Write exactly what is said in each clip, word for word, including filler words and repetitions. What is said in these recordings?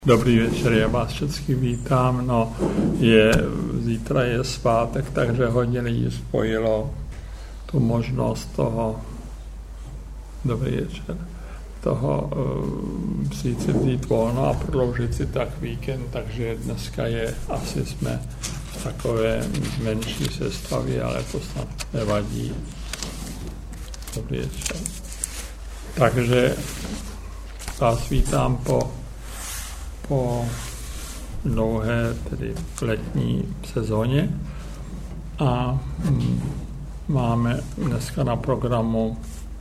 Dobrý večer, já vás všechny vítám. No, je, zítra je svátek, takže hodně lidí spojilo tu možnost toho, dobrý večer, toho uh, vzít si vzít volno a prodloužit si tak víkend, takže dneska je, asi jsme v takové menší sestavě, ale to snad nevadí. Dobrý večer. Takže vás vítám po po dlouhé, tedy letní sezóně a hm, máme dneska na programu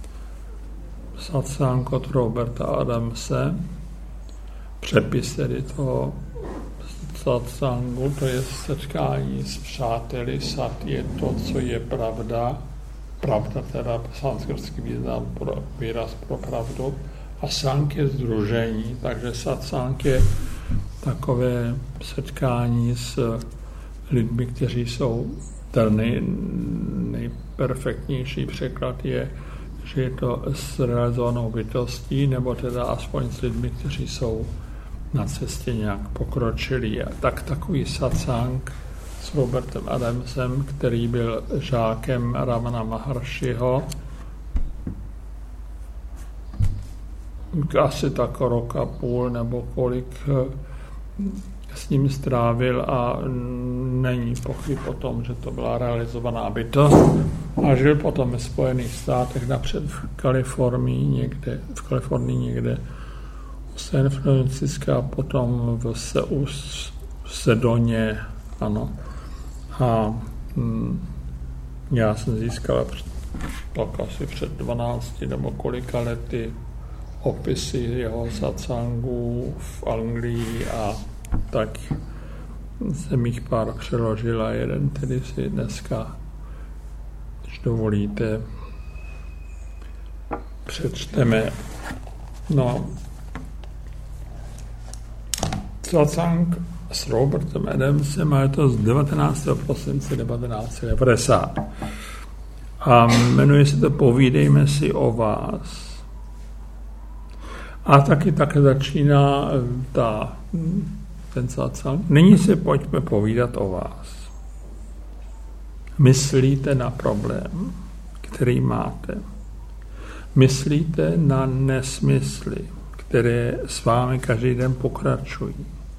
satsang od Roberta Adamse, přepis tedy toho satsangu, to je setkání s přáteli, sat je to, co je pravda, pravda teda sanskrtský význam pro, výraz pro pravdu, a sang je sdružení, takže satsang je takové setkání s lidmi, kteří jsou, ten nej, nejperfektnější překlad je, že je to s realizovanou bytostí, nebo teda aspoň s lidmi, kteří jsou na cestě nějak pokročilí. A tak takový satsang s Robertem Adamsem, který byl žákem Ramana Maharshiho, asi tak rok a půl nebo kolik s ním strávil a není pochyb o tom, že to byla realizovaná bytost. A žil potom ve Spojených státech, napřed v Kalifornii někde, v Kalifornii někde u San Francisca a potom v Sedoně, ano. A hm, já jsem získal tak asi před dvanácti nebo kolika lety opisy jeho satsangů v Anglii a tak jsem jich pár přeložil a jeden tedy si dneska, když dovolíte, přečteme. No, satsang s Robertem Adamsem, a je to z devatenáctého prosince devatenáct set devadesát. A jmenuje se to Povídejme si o vás. A taky také začíná ta, ten satsang. Nyní si pojďme povídat o vás. Myslíte na problém, který máte. Myslíte na nesmysly, které s vámi každý den pokračují.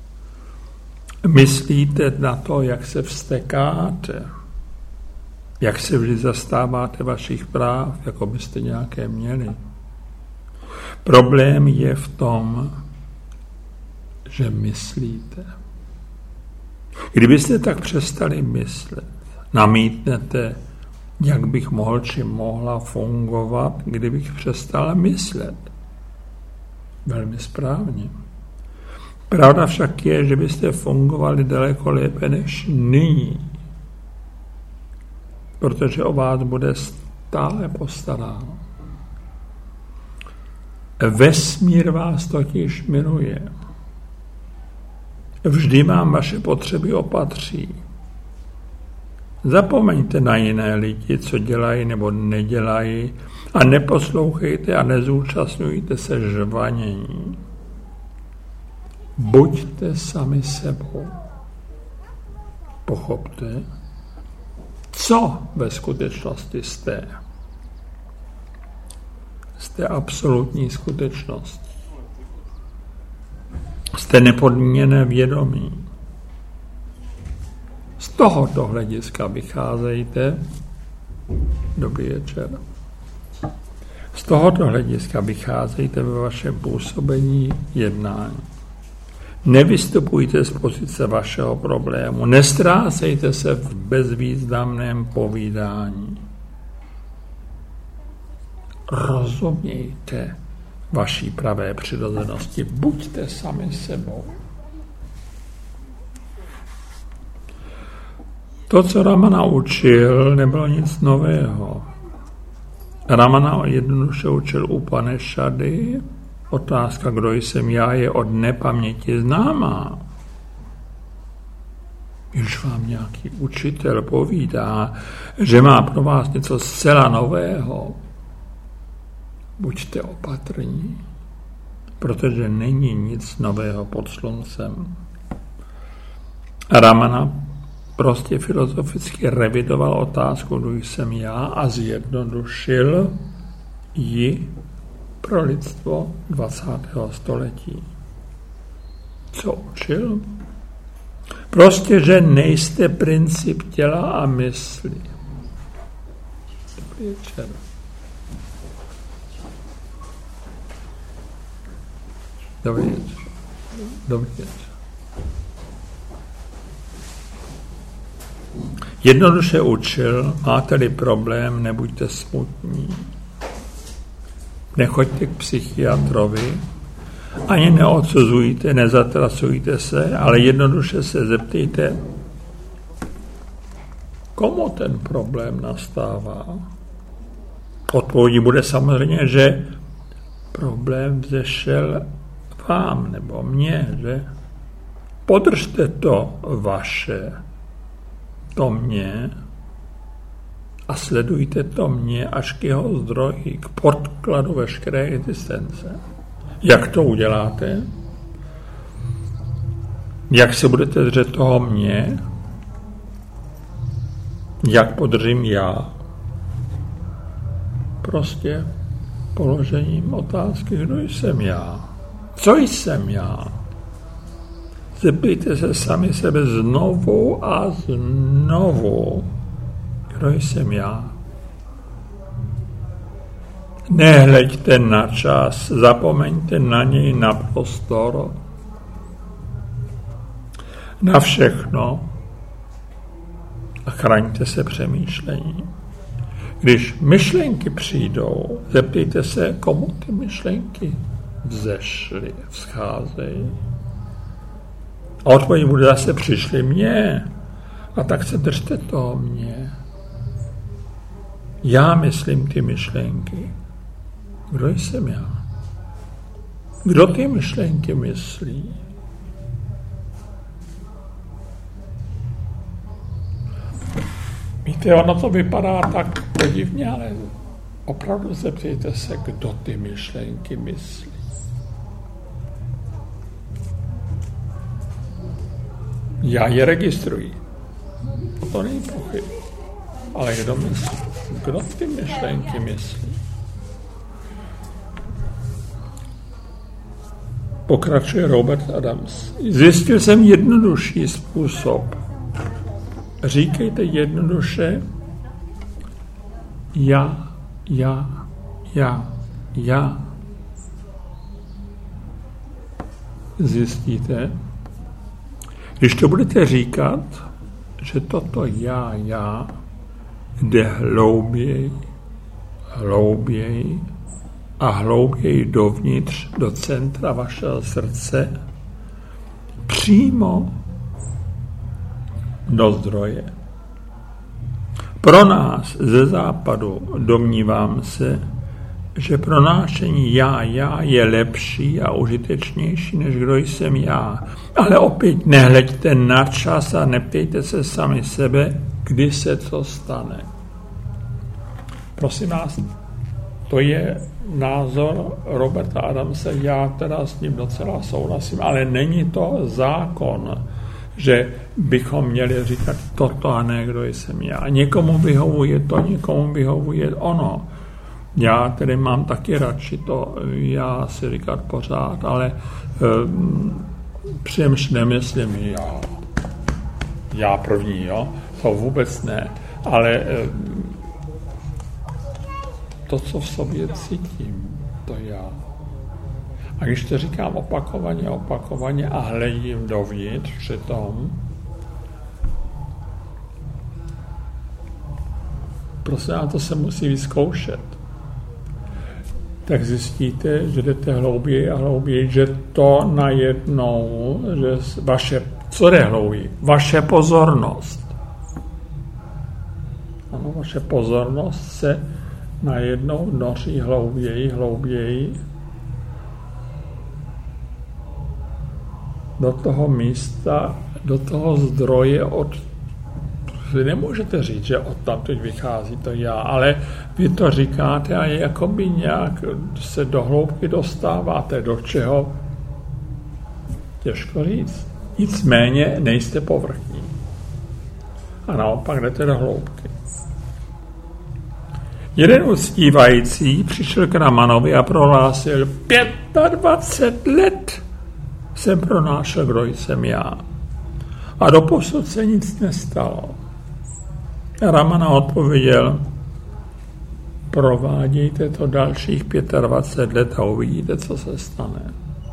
Myslíte na to, jak se vztekáte, jak se vždy zastáváte vašich práv, jako byste nějaké měli. Problém je v tom, že myslíte. Kdybyste tak přestali myslet, namítnete, jak bych mohl či mohla fungovat, kdybych přestala myslet. Velmi správně. Pravda však je, že byste fungovali daleko lépe než nyní, protože o vás bude stále postaráno. Vesmír vás totiž miluje. Vždy vám vaše potřeby opatří. Zapomeňte na jiné lidi, co dělají nebo nedělají, a neposlouchejte a nezúčastňujte se žvanění. Buďte sami sebou. Pochopte, co ve skutečnosti jste. Jste absolutní skutečnost. Jste nepodmíněné vědomí. Z tohoto hlediska vycházejte. Dobrý večer. Z tohoto hlediska vycházejte ve vašem působení jednání. Nevystupujte z pozice vašeho problému. Nestrácejte se v bezvýznamném povídání. Rozumějte vaší pravé přirozenosti. Buďte sami sebou. To, co Ramana učil, nebylo nic nového. Ramana jednoduše učil Upanešady. Otázka, kdo jsem já, je od nepaměti známá. Když vám nějaký učitel povídá, že má pro vás něco zcela nového, buďte opatrní. protože není nic nového pod sluncem. Ramana prostě filozoficky revidoval otázku, kdo jsem já, a zjednodušil ji pro lidstvo dvacátého století. Co učil? Prostě, že nejste princip těla a mysli. Dobrý večer. Dobrý večer. Dobrý večer. Jednoduše učil, máte-li problém, nebuďte smutní. Nechoďte k psychiatrovi, ani neodsuzujte, nezatracujte se, ale jednoduše se zeptejte, komu ten problém nastává. Odpovědí bude samozřejmě, že problém vzešel vám nebo mně, že podržte to vaše, to mě a sledujte to mě až k jeho zdroji, k podkladu veškeré existence. Jak to uděláte? Jak se budete držet toho mě? Jak podržím já? Prostě položením otázky, kdo jsem já? Co jsem já? Zeptejte se sami sebe znovu a znovu, kdo jsem já? Nehleďte na čas, zapomeňte na něj, na prostor, na všechno a chraňte se přemýšlení. Když myšlenky přijdou, zeptejte se, komu ty myšlenky vzešly, vzcházejí. A odpověď bude zase přišly mně. A tak se držte toho mě. Já myslím ty myšlenky. Kdo jsem já? Kdo ty myšlenky myslí? Víte, ono to vypadá tak podivně, ale opravdu zeptejte se, kdo ty myšlenky myslí. Já je registruji. To není pochyb. Ale kdo myslí? Kdo ty myšlenky myslí? Pokračuje Robert Adams. Zjistil jsem jednodušší způsob. Říkejte jednoduše já, já, já, já. Zjistíte, když to budete říkat, že toto já, já jde hlouběji, hlouběji a hlouběji dovnitř, do centra vašeho srdce, přímo do zdroje. Pro nás ze západu domnívám se, že pronášení já, já je lepší a užitečnější, než kdo jsem já. Ale opět nehleďte na čas a neptejte se sami sebe, kdy se to stane. Prosím vás, to je názor Roberta Adamse, já teda s ním docela souhlasím, ale není to zákon, že bychom měli říkat toto a ne, kdo jsem já. Někomu vyhovuje to, někomu vyhovuje ono. Já tedy mám taky radši to, já si říkat pořád, ale um, příjemž nemyslím já. Já první, jo? To vůbec ne. Ale um, to, co v sobě cítím, to já. A když to říkám opakovaně, opakovaně a hledím dovnitř přitom, prostě na to se musí vyzkoušet. Tak zjistíte, že jdete hlouběji a hlouběji, že to najednou, že vaše, co jde hlouběji? Vaše pozornost. Ano, vaše pozornost se najednou noří hlouběji, hlouběji do toho místa, do toho zdroje, od vy nemůžete říct, že odtamtud vychází to já, ale vy to říkáte a jakoby nějak se do hloubky dostáváte, do čeho těžko říct. Nicméně nejste povrchní. A naopak jdete do hloubky. Jeden uctívající přišel k Ramanovi a prohlásil, dvacet pět let jsem pronášel, kdo jsem já. A doposud se nic nestalo. A Ramana odpověděl, provádějte to dalších dvacet pět let a uvidíte, co se stane.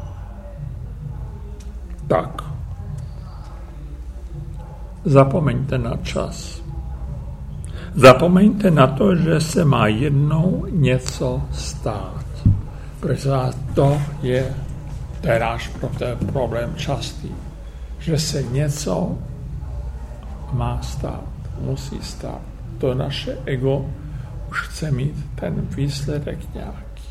Tak. Zapomeňte na čas. Zapomeňte na to, že se má jednou něco stát. Protože to je, to je náš problém častý. Že se něco má stát, musí stát. To naše ego už chce mít ten výsledek nějaký.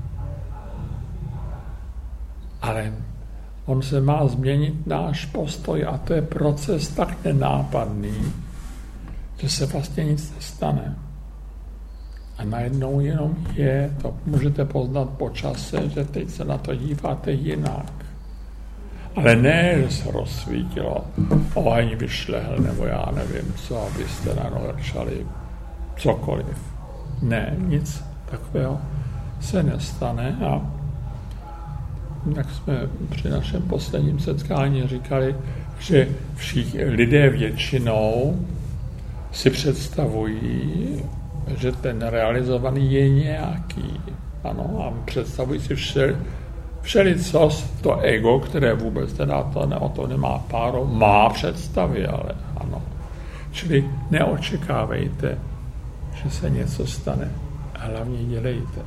Ale on se má změnit náš postoj a to je proces tak nenápadný, že se vlastně nic nestane. A najednou jenom je, to můžete poznat po čase, že teď se na to díváte jinak. Ale ne, že se rozsvítilo, oheň vyšlehl, nebo já nevím co, abyste naročali cokoliv. Ne, nic takového se nestane a jak jsme při našem posledním setkání říkali, že všichni lidé většinou si představují, že ten realizovaný je nějaký. Ano, a představují si vše, všelico to ego, které vůbec teda to, ne, o to nemá páru, má představy, ale ano. Čili neočekávejte, že se něco stane. Hlavně dělejte.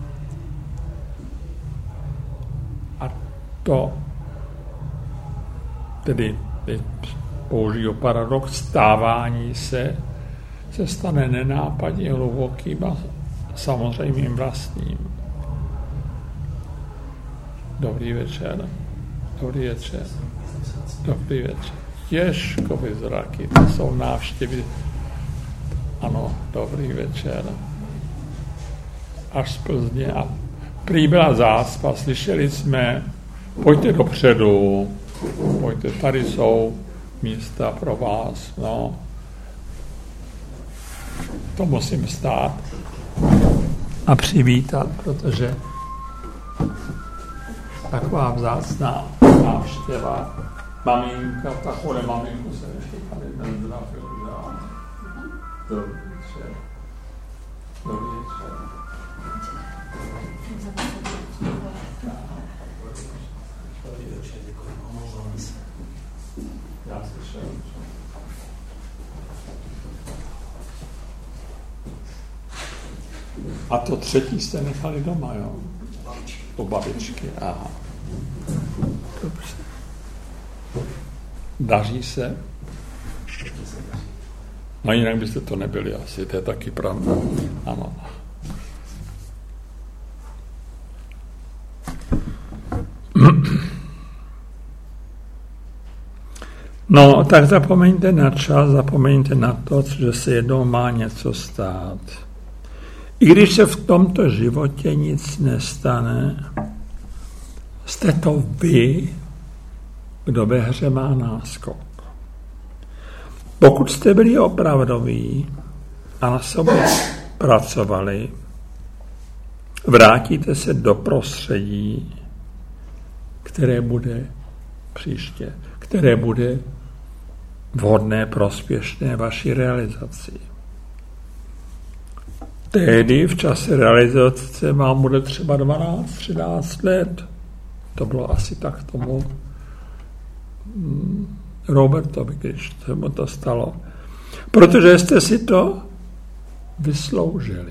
A to, tedy použiju paradox, stávání se, se stane nenápadně hlubokým a samozřejmým vlastním. Dobrý večer. Dobrý večer. Dobrý večer. Ježkovi zraky, to jsou návštěvy. Ano, dobrý večer. Až z Plzně. A prý byla záspa, slyšeli jsme, pojďte dopředu, pojďte, tady jsou místa pro vás, no. To musím stát a přivítat, protože taková vzácná návštěva. Maminka, takové maminku se ještě tady nezdravil. Dobrý večer. Dobrý večer. Já slyšel. A to třetí jste nechali doma, jo? U babičky, aha. Dobře. Daří se? No jinak byste to nebyli asi, to je taky pravda. Ano. No, tak zapomeňte na čas, zapomeňte na to, že se jednou má něco stát. I když se v tomto životě nic nestane, jste to vy, kdo ve hře má náskok. Pokud jste byli opravdoví a na sobě pracovali, vrátíte se do prostředí, které bude příště, které bude vhodné, prospěšné vaší realizaci. Tehdy v čase realizace vám bude třeba dvanáct třináct let. To bylo asi tak tomu Robertovi, když se mu to stalo. Protože jste si to vysloužili.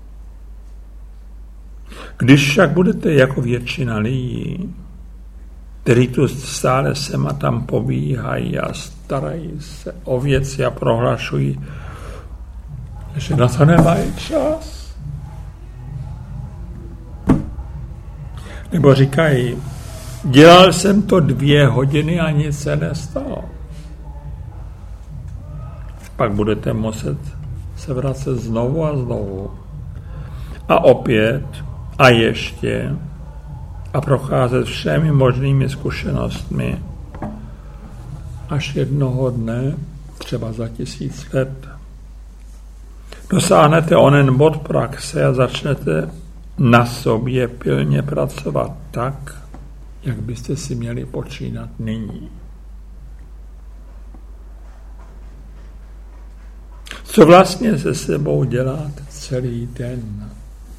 Když však budete jako většina lidí, kteří tu stále sem a tam pobíhají a starají se o věci a prohlašují, že na to nemají čas. Nebo říkají, dělal jsem to dvě hodiny a nic se nestalo. Pak budete muset se vracet znovu a znovu. A opět a ještě a procházet všemi možnými zkušenostmi, až jednoho dne, třeba za tisíc let, dosáhnete onen bod praxe a začnete na sobě pilně pracovat tak, jak byste si měli počínat nyní. Co vlastně se sebou děláte celý den?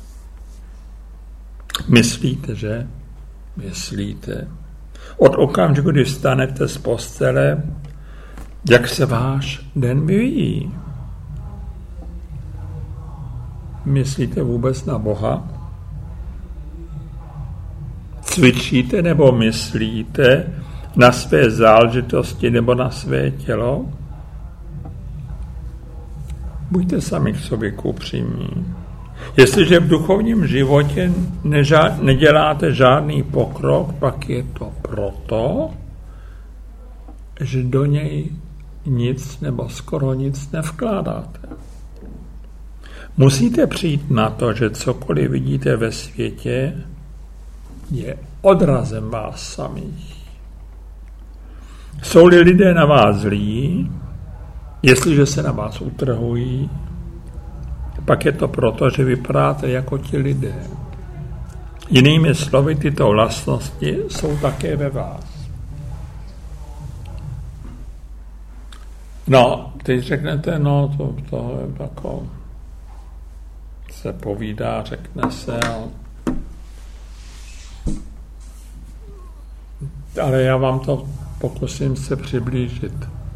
Myslíte, že? Myslíte. Od okamžiku, kdy vstanete z postele, jak se váš den vyvíjí? Myslíte vůbec na Boha? Cvičíte nebo myslíte na své záležitosti nebo na své tělo? Buďte sami k sobě upřímní. Jestliže v duchovním životě neža- neděláte žádný pokrok, pak je to proto, že do něj nic nebo skoro nic nevkládáte. Musíte přijít na to, že cokoliv vidíte ve světě, je odrazem vás samých. Jsou-li lidé na vás zlí, jestliže se na vás utrhují, pak je to proto, že vypadáte jako ti lidé. Jinými slovy, tyto vlastnosti jsou také ve vás. No, teď řeknete, no, to, to je jako se povídá, řekne se, ale já vám to pokusím se přiblížit.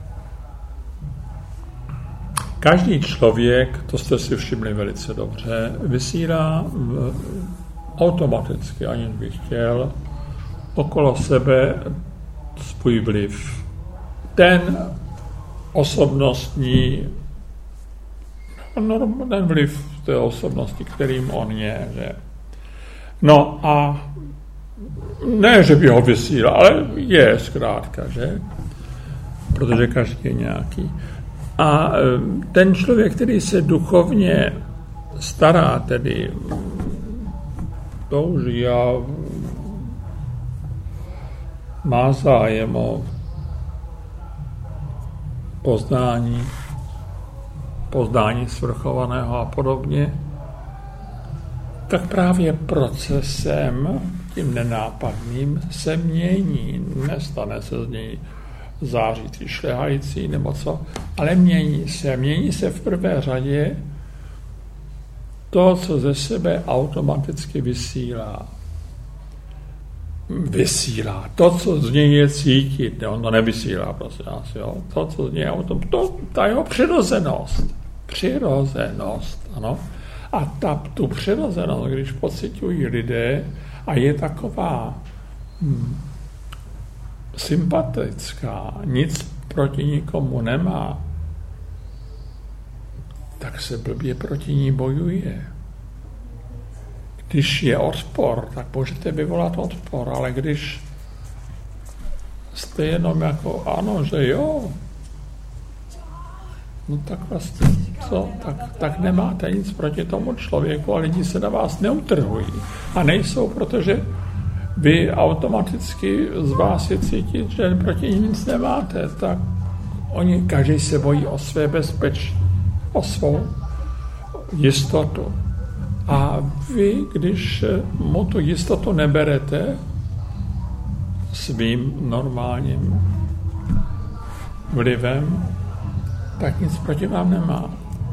Každý člověk, to jste si všimli velice dobře, vysílá v, automaticky, aniž by chtěl, okolo sebe svůj vliv. Ten osobnostní, ten vliv té osobnosti, kterým on je. Že? No a ne, že by ho vysílal, ale je zkrátka, že? Protože každý je nějaký. A ten člověk, který se duchovně stará, tedy touží a má zájem o poznání, poznání svrchovaného a podobně, tak právě procesem, tím nenápadným, se mění. Nestane se z něj zářící, šlehající nebo co, ale mění se. Mění se v prvé řadě to, co ze sebe automaticky vysílá. Vysílá. To, co z něj je cítit. Ne, on to nevysílá, prosím nás, jo. To, co z něj je automaticky. To, ta jeho přirozenost. Přirozenost, ano. A ta, tu přirozenost, když pociťují lidé a je taková hm, sympatická, nic proti nikomu nemá, tak se blbě proti ní bojuje. Když je odpor, tak můžete vyvolat odpor, ale když jste jenom jako ano, že jo, no tak vlastně co, tak, tak nemáte nic proti tomu člověku a lidi se na vás neutrhují. A nejsou, protože vy automaticky z vás je cítit, že proti nim nic nemáte, tak oni, každý se bojí o své bezpečí, o svou jistotu. A vy, když mu tu jistotu neberete svým normálním vlivem, tak nic proti vám nemá.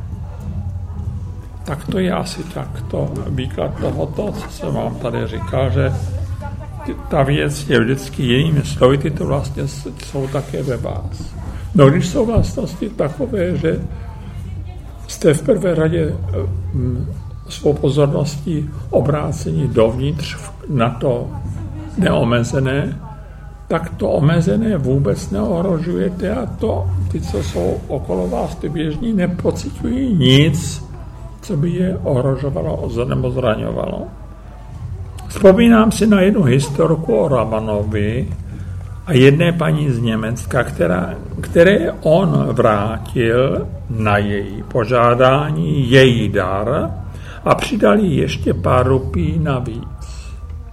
Tak to je asi takto výklad tohoto, co jsem vám tady říkal, že ta věc je vždycky jinými slovy, tyto vlastně jsou také ve vás. No když jsou vlastnosti takové, že jste v prvé řadě svou pozorností obrácení dovnitř na to neomezené, tak to omezené vůbec neohrožujete a to, ty, co jsou okolo vás, ty běžní, nepociťují nic, co by je ohrožovalo nebo zraňovalo. Vzpomínám si na jednu historku o Ramanovi a jedné paní z Německa, která, které on vrátil na její požádání její dar a přidal jí ještě pár rupí navíc.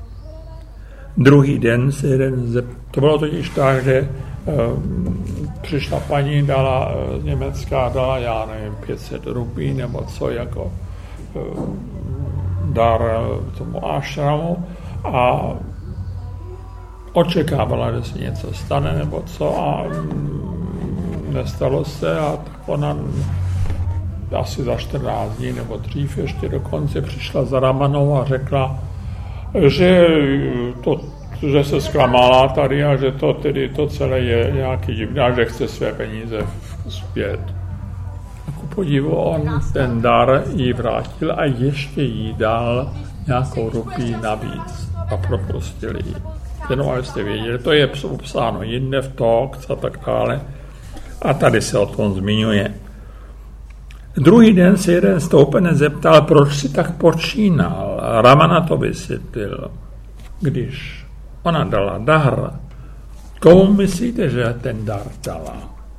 Druhý den se jeden zeptal, to bylo totiž tak, že um, přišla paní, dala z Německa, dala, já nevím, pět set rupí nebo co, jako um, dar tomu ášramu a očekávala, že se něco stane nebo co a um, nestalo se a tak ona asi za čtrnáct dní nebo dřív ještě dokonce přišla za Ramanou a řekla, že, to, že se zklamala tady a že to tedy to celé je nějaký divný a že chce své peníze zpět. A ku podivu on ten dar jí vrátil a ještě jí dal nějakou rupí navíc a propustil jí. Jenom abyste věděli, to je obsáno jinde v Talks a tak dále a tady se o tom zmiňuje. Druhý den se jeden stoupenec zeptal, proč si tak počínal. Ramana to vysvětlil. Když ona dala dar, komu myslíte, že ten dar dala?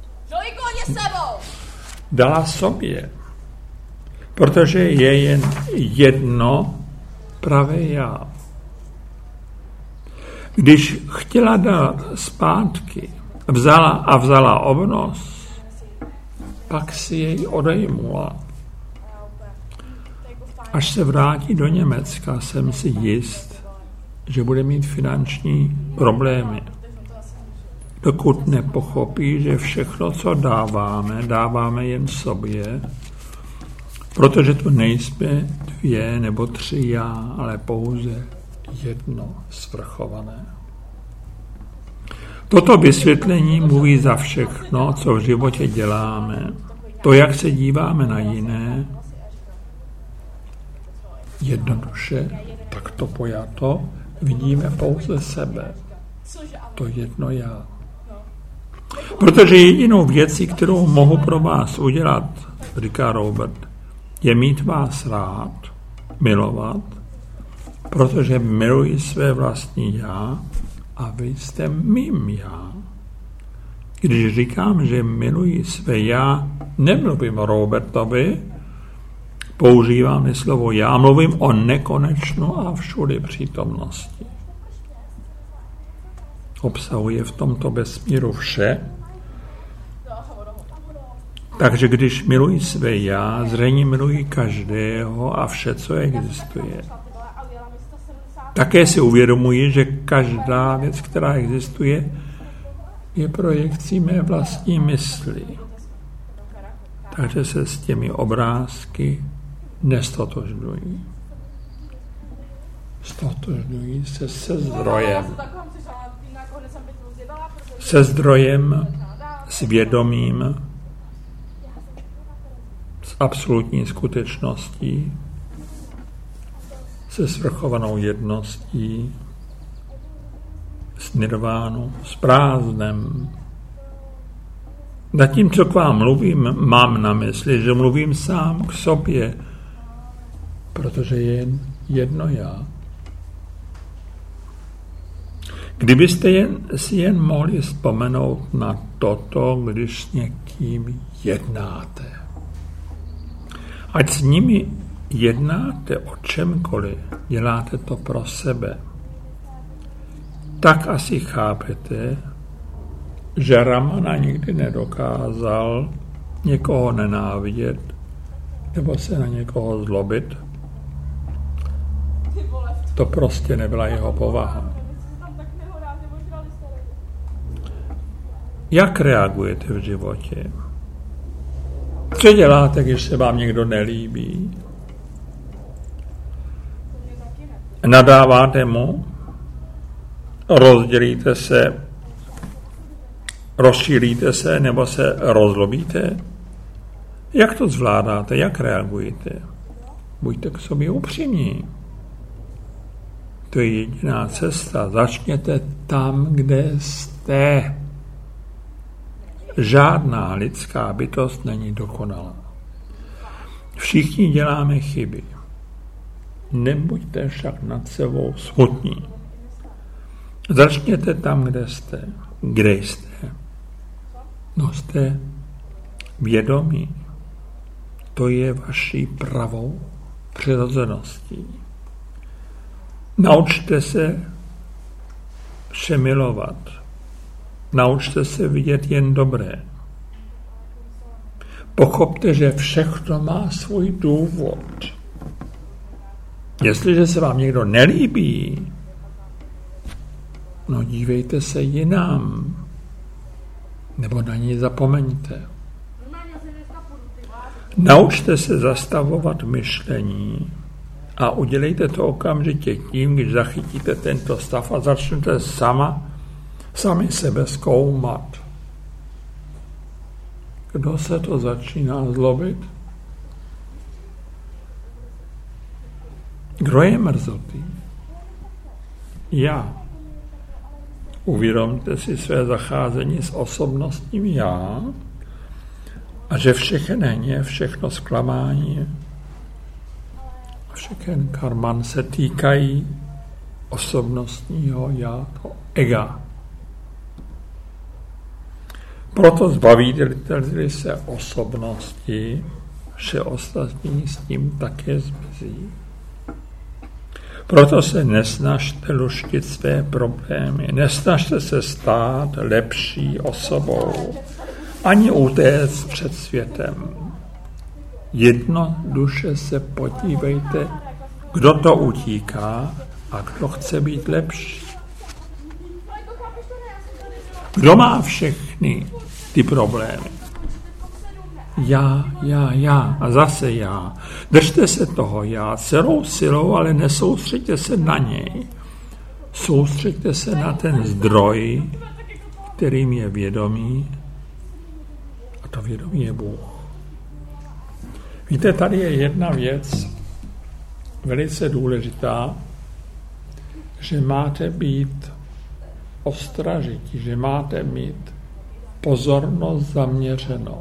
Dala sobě. Protože je jen jedno pravé já. Když chtěla dát zpátky, vzala a vzala obnos, pak si jej odejmula. Až se vrátí do Německa, jsem si jist, že bude mít finanční problémy. Dokud nepochopí, že všechno, co dáváme, dáváme jen sobě, protože tu nejsme dvě nebo tři já, ale pouze jedno svrchované. Toto vysvětlení mluví za všechno, co v životě děláme. To, jak se díváme na jiné, jednoduše, takto pojato, vidíme pouze sebe. To jedno já. Protože jedinou věcí, kterou mohu pro vás udělat, říká Robert, je mít vás rád, milovat, protože miluji své vlastní já, a vy jste mým já. Když říkám, že miluji své já, nemluvím o Robertovi, používám slovo já, mluvím o nekonečnou a všudy přítomnosti. Obsahuje v tomto vesmíru vše, takže když miluji své já, zřejmě miluji každého a vše, co existuje. Také si uvědomuji, že každá věc, která existuje, je projekcí mé vlastní mysli. Takže se s těmi obrázky nestotožňují. Stotožňují se se zdrojem. Se zdrojem, s vědomím, s absolutní skutečností, se svrchovanou jedností, s nirvánou, s prázdnem. Zatímco k vám mluvím, mám na mysli, že mluvím sám k sobě, protože je jen jedno já. Kdybyste jen, si jen mohli vzpomenout na toto, když s někým jednáte. Ať s nimi jednáte o čemkoliv, děláte to pro sebe. Tak asi chápete, že Ramana nikdy nedokázal někoho nenávidět nebo se na někoho zlobit. To prostě nebyla jeho povaha. Jak reagujete v životě? Co děláte, když se vám někdo nelíbí? Nadáváte mu? Rozdělíte se? Rozšíříte se nebo se rozlobíte? Jak to zvládáte? Jak reagujete? Buďte k sobě upřímní. To je jediná cesta. Začněte tam, kde jste. Žádná lidská bytost není dokonalá. Všichni děláme chyby. Nebuďte však nad sebou smutní. Začněte tam, kde jste. Kde jste? No jste vědomí. To je vaší pravou přirozeností. Naučte se vše milovat. Naučte se vidět jen dobré. Pochopte, že všechno má svůj důvod. Jestliže se vám někdo nelíbí, no dívejte se jinam. Nebo na ní zapomeňte. Naučte se zastavovat myšlení a udělejte to okamžitě tím, když zachytíte tento stav a začnete sama, sami sebe zkoumat. Kdo se to začíná zlobit? Kdo je mrzotý? Já. Uvědomte si své zacházení s osobnostním já a že všechen hněv, všechno zklamání a všechen karman se týkají osobnostního já, to ega. Proto zbavíte-li se osobnosti, vše ostatní s tím také zmizí. Proto se nesnažte luštit své problémy, nesnažte se stát lepší osobou, ani utéct před světem. Jednoduše se podívejte, kdo to utíká a kdo chce být lepší. Kdo má všechny ty problémy? Já, já, já a zase já. Držte se toho já celou silou, ale nesoustřeďte se na něj. Soustřeďte se na ten zdroj, kterým je vědomí, a to vědomí je Bůh. Víte, tady je jedna věc velice důležitá, že máte být ostražití, že máte mít pozornost zaměřenou.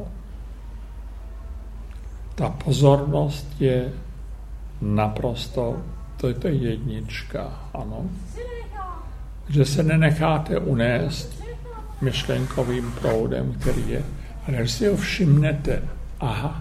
Ta pozornost je naprosto, to je to jednička, ano. Že se nenecháte unést myšlenkovým proudem, který je, ale že si ho všimnete. Aha,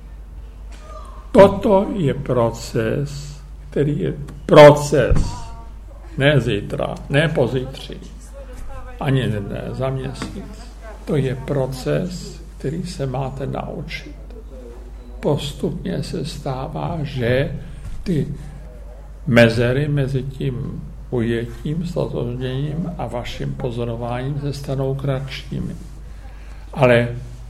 toto je proces, který je proces, ne zítra, ne pozítří, ani ne za měsíc. To je proces, který se máte naučit. Postupně se stává, že ty mezery mezi tím ujetím, ztotožněním a vaším pozorováním se stanou kratšími. Ale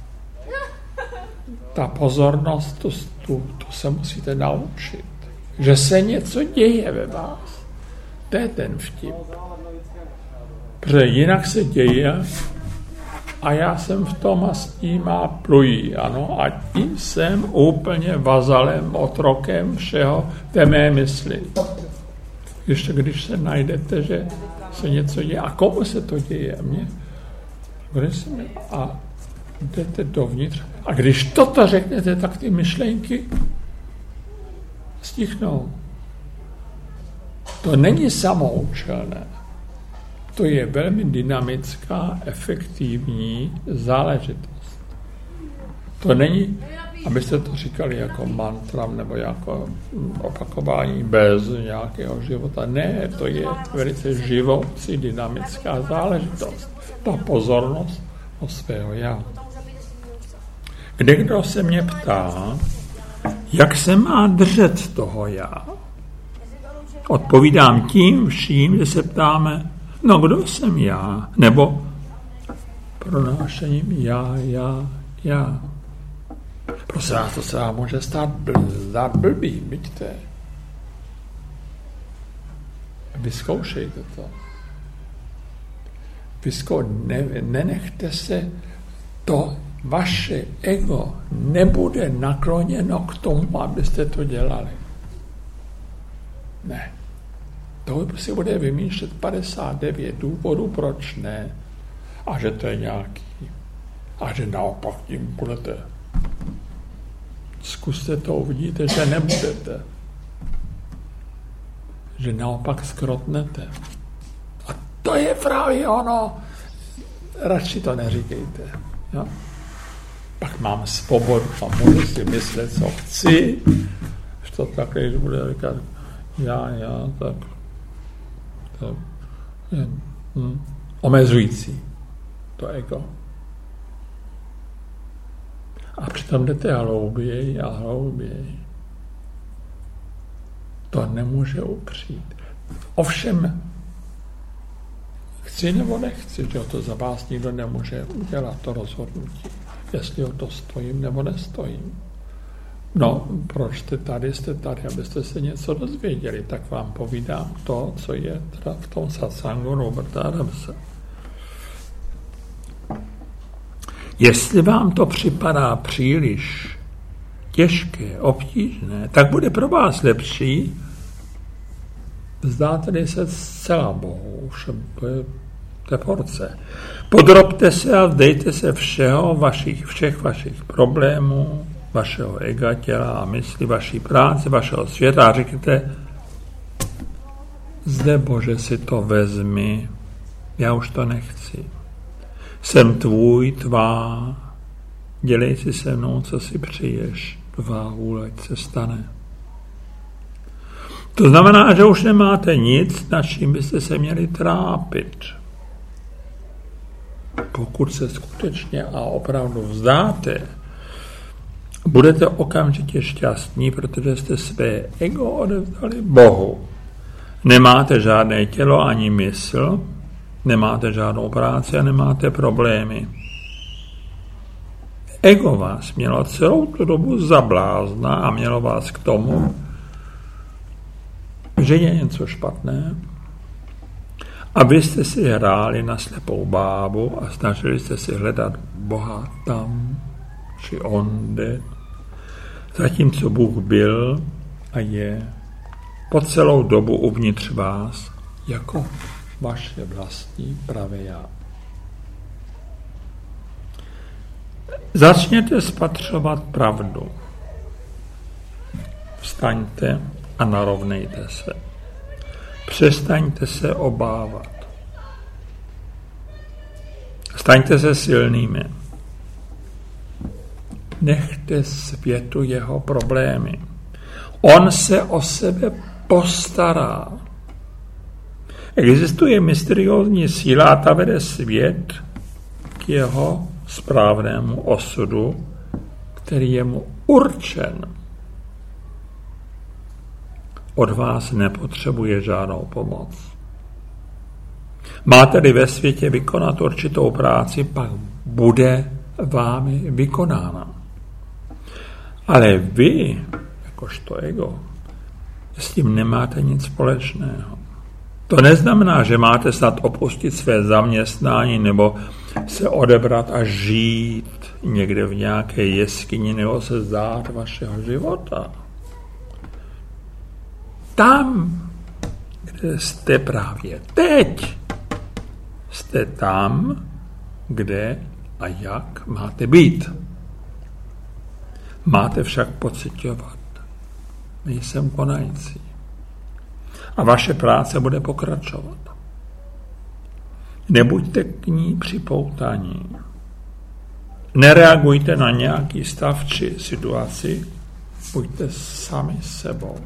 ta pozornost, tu, tu, tu se musíte naučit. Že se něco děje ve vás. To je ten vtip. Protože jinak se děje a já jsem v tom a s tím a plují, ano, a tím jsem úplně vazalem, otrokem všeho té mé mysli. Ještě když se najdete, že se něco děje, a komu se to děje? Mně? A jdete dovnitř. A když toto řeknete, tak ty myšlenky stichnou. To není samoučelné. To je velmi dynamická, efektivní záležitost. To není, abyste to říkali jako mantra nebo jako opakování bez nějakého života. Ne, to je velice živoucí, dynamická záležitost. Ta pozornost o svého já. Kdekdo se mě ptá, jak se má držet toho já? Odpovídám tím vším, že se ptáme, no kdo jsem já? Nebo pronášením já, já, já. Prosím vás, to se vám může stát bl- zdát blbý, vidíte. Vyzkoušejte to. Vyzkou, ne, nenechte se, to vaše ego nebude nakloněno k tomu, abyste to dělali. Ne. To si bude vymýšlet padesát devět důvodů, proč ne. A že to je nějaký. A že naopak tím budete. Zkuste to, uvidíte, že nebudete. Že naopak skrotnete. A to je právě ono. radši to neříkejte. Jo? Pak mám svobodu a můžu si myslet, co chci. Když to takhle, když bude říkat já, já, tak to je hm, omezující to ego. A přitom jdete hlouběji a hlouběji. To nemůže upřít. Ovšem, chci nebo nechci, že to za vás nikdo nemůže udělat, to rozhodnutí. Jestli o to stojím nebo nestojím. No, proč jste tady, jste tady, abyste se něco dozvěděli, tak vám povídám to, co je teda v tom satsangu Roberta Adamse. Jestli vám to připadá příliš těžké, obtížné, tak bude pro vás lepší vzdáte se zcela Bohu, to je té porce. Podrobte se a vzdejte se všeho, vašich, všech vašich problémů, vašeho ega, těla a mysli, vaší práce, vašeho světa a řekněte, zde Bože si to vezmi, já už to nechci. Jsem tvůj, tvá, dělej si se mnou, co si přeješ, tvá vůle, ať se stane. To znamená, že už nemáte nic, nad čím byste se měli trápit. Pokud se skutečně a opravdu vzdáte, budete okamžitě šťastní, protože jste své ego odevzdali Bohu. Nemáte žádné tělo ani mysl, nemáte žádnou práci a nemáte problémy. Ego vás mělo celou tu dobu za blázna a mělo vás k tomu, že je něco špatné. A vy jste si hráli na slepou bábu a snažili jste si hledat Boha tam, či onde, zatímco Bůh byl a je po celou dobu uvnitř vás jako vaše vlastní pravé já. Začněte spatřovat pravdu. Vstaňte a narovnejte se. Přestaňte se obávat. Staňte se silnými. Nechte světu jeho problémy. On se o sebe postará. Existuje mysteriózní síla a ta vede svět k jeho správnému osudu, který je mu určen. Od vás nepotřebuje žádnou pomoc. Máte-li ve světě vykonat určitou práci, pak bude vámi vykonána. Ale vy, jakožto ego, s tím nemáte nic společného. To neznamená, že máte snad opustit své zaměstnání nebo se odebrat a žít někde v nějaké jeskyni nebo se vzdát vašeho života. Tam, kde jste právě teď, jste tam, kde a jak máte být. Máte však pociťovat, nejsem konající. A vaše práce bude pokračovat. Nebuďte k ní připoutaní. Nereagujte na nějaký stav či situaci, buďte sami sebou.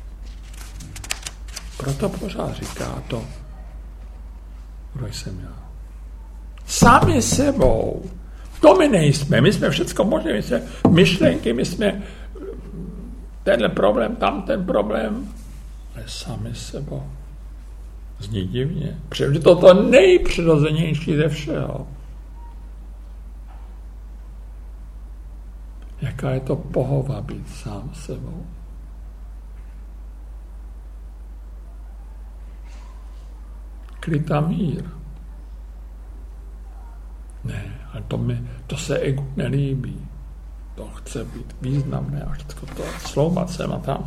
Proto pořád říká to, kdo jsem já. Sami sebou. To my nejsme. My jsme všecko možné. My jsme myšlenky, my jsme tenhle problém, tam ten problém. Ale sami sebou. Zní divně. Protože to je to nejpřirozenější ze všeho. Jaká je to pohova být sám sebou. Klid a mír. Ne, ale to, mi, to se egu nelíbí. To chce být významné a všechno to sloumat sem a tam.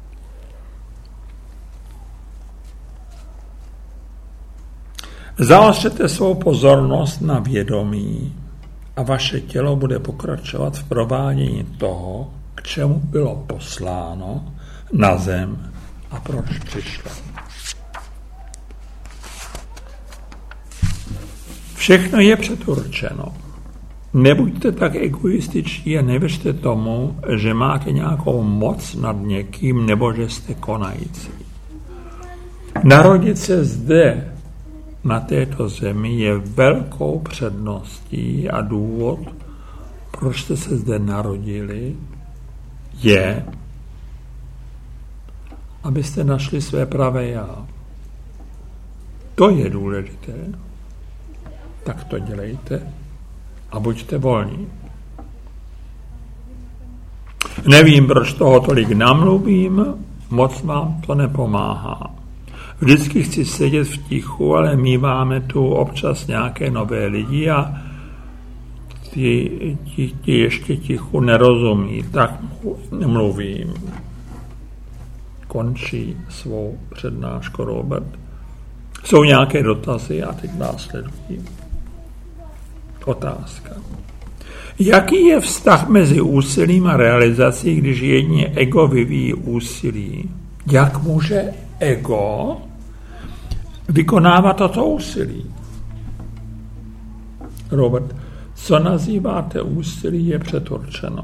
Zaostřete svou pozornost na vědomí a vaše tělo bude pokračovat v provádění toho, k čemu bylo posláno na zem a proč přišlo. Všechno je předurčeno. Nebuďte tak egoističtí a nevěřte tomu, že máte nějakou moc nad někým nebo že jste konající. Narodit se zde, na této zemi, je velkou předností a důvod, proč jste se zde narodili, je, abyste našli své pravé já. To je důležité. Tak to dělejte a buďte volní. Nevím, proč toho tolik namluvím, moc vám to nepomáhá. Vždycky chci sedět v tichu, ale míváme tu občas nějaké nové lidi a ti, ti, ti ještě tichu nerozumí, tak mluvím. Končí svou přednášku Robert. Jsou nějaké dotazy a teď následují. Otázka. Jaký je vztah mezi úsilím a realizací, když jedině ego vyvíjí úsilí? Jak může ego vykonávat toto úsilí? Robert, co nazýváte úsilí, je předurčeno.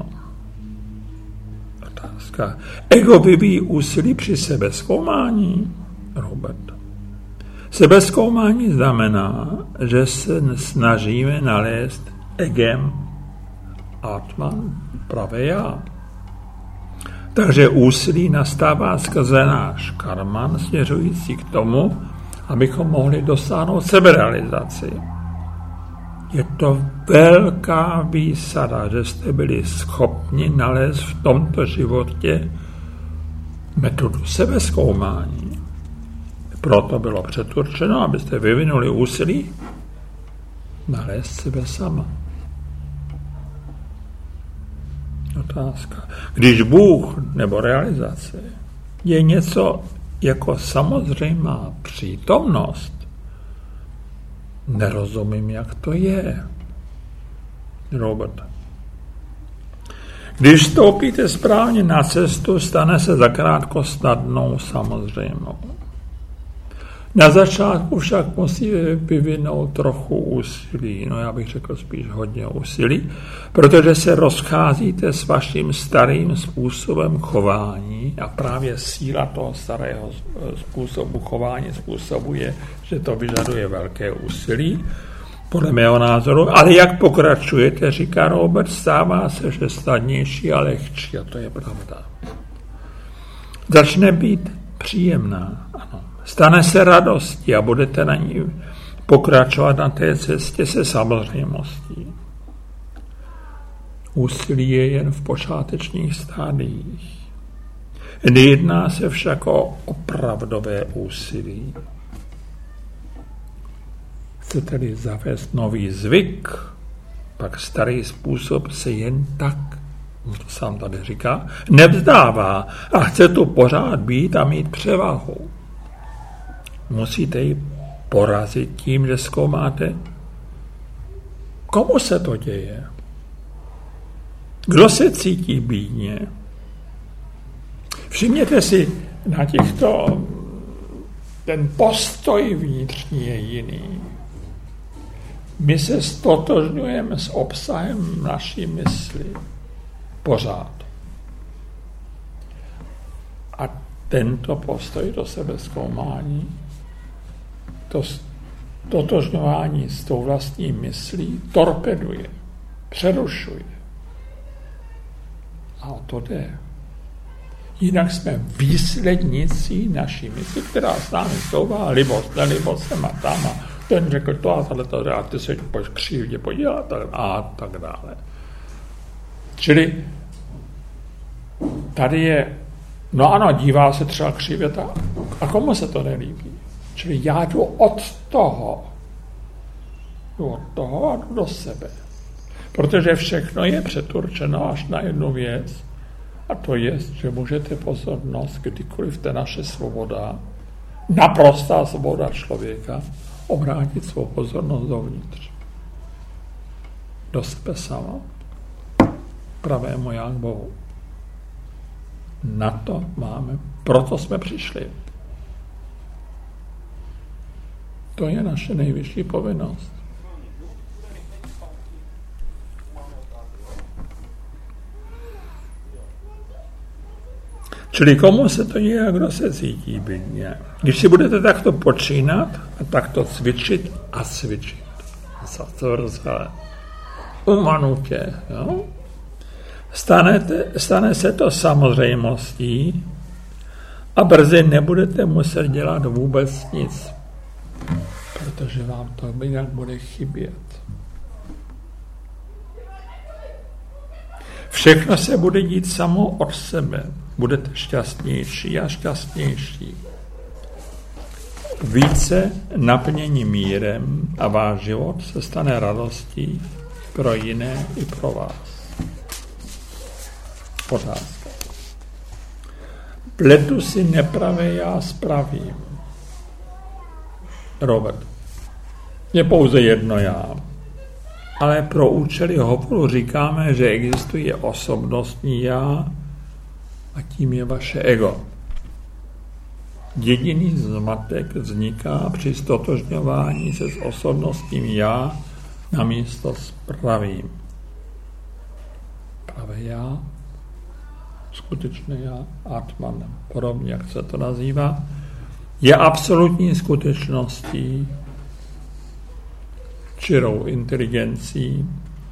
Otázka. Ego vyvíjí úsilí při sebezkoumání? Robert. Sebezkoumání znamená, že se snažíme nalézt egem Atman, pravé já. Takže úsilí nastává skrze náš karman, směřující k tomu, abychom mohli dosáhnout seberealizaci. Je to velká výsada, že jste byli schopni nalézt v tomto životě metodu sebezkoumání. Proto bylo předurčeno, abyste vyvinuli úsilí nalézt sebe sama. Otázka. Když Bůh nebo realizace je něco jako samozřejmá přítomnost, nerozumím, jak to je. Robert. Když vstoupíte správně na cestu, stane se zakrátko snadnou samozřejmou. Na začátku však musí vyvinout trochu úsilí, no já bych řekl spíš hodně úsilí, protože se rozcházíte s vaším starým způsobem chování a právě síla toho starého způsobu chování způsobuje, že to vyžaduje velké úsilí, podle mého názoru, ale jak pokračujete, říká Robert, stává se vše snadnější a lehčí, a to je pravda. Začne být příjemná, ano. Stane se radostí a budete na ní pokračovat na té cestě se samozřejmostí. Úsilí je jen v počátečních stádiích. Nejedná se však o opravdové úsilí. Chcete-li zavést nový zvyk, pak starý způsob se jen tak, to sám tady říká, nevzdává a chce tu pořád být a mít převahu. Musíte ji porazit tím, že zkoumáte, komu se to děje. Kdo se cítí bídně? Všimněte si na těchto, ten postoj vnitřní je jiný. My se stotožňujeme s obsahem naší mysli pořád. A tento postoj do sebezkoumání, to stotožňování s tou vlastní myslí torpeduje, přerušuje. A o to jde. Jinak jsme výslednicí naší mysli, která s námi souvá, libost, nelibost, sem a tam, a ten řekl to a tohle, a ty se pojď křivdě podívat a tak dále. Čili tady je, no ano, dívá se třeba křivě, a komu se to nelíbí? Čili já jdu od toho, jdu od toho a jdu do sebe. Protože všechno je předurčeno až na jednu věc, a to je, že můžete pozornost, kdykoliv to je naše svoboda, naprostá svoboda člověka, obrátit svou pozornost dovnitř. Do sebe sama. Pravému já k Bohu. Na to máme, proto jsme přišli. To je naše nejvyšší povinnost. Čili komu se to děje a kdo se cítí bydně. Když si budete takto počínat a takto cvičit a cvičit, zatvrzele, umanutě, jo? Stanete, stane se to samozřejmostí a brzy nebudete muset dělat vůbec nic, protože vám to jinak bude chybět. Všechno se bude dít samo od sebe. Budete šťastnější a šťastnější. Více naplnění mírem a váš život se stane radostí pro jiné i pro vás. Otázka. Pletu si nepravé já spravím. Robert. Je pouze jedno já. Ale pro účely hovoru říkáme, že existuje osobnostní já a tím je vaše ego. Jediný zmatek vzniká při stotožňování se s osobnostním já namísto s pravým. Pravé já, skutečné já, Atman, podobně, jak se to nazývá, je absolutní skutečností, čirou inteligencí,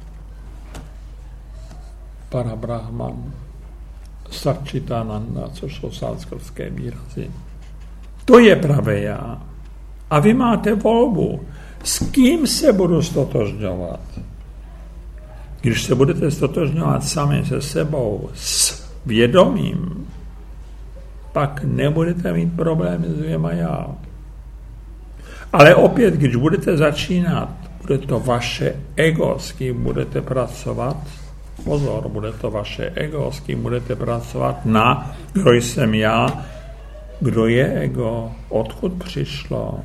Parabrahman, Satčitananda, což jsou sanskrtské výrazy. To je pravé já. A vy máte volbu, s kým se budu stotožňovat. Když se budete stotožňovat sami se sebou, s vědomím, pak nebudete mít problémy s dvěma já. Ale opět, když budete začínat, bude to vaše ego, s kým budete pracovat. Pozor, bude to vaše ego, s kým budete pracovat na, kdo jsem já, kdo je ego, odkud přišlo,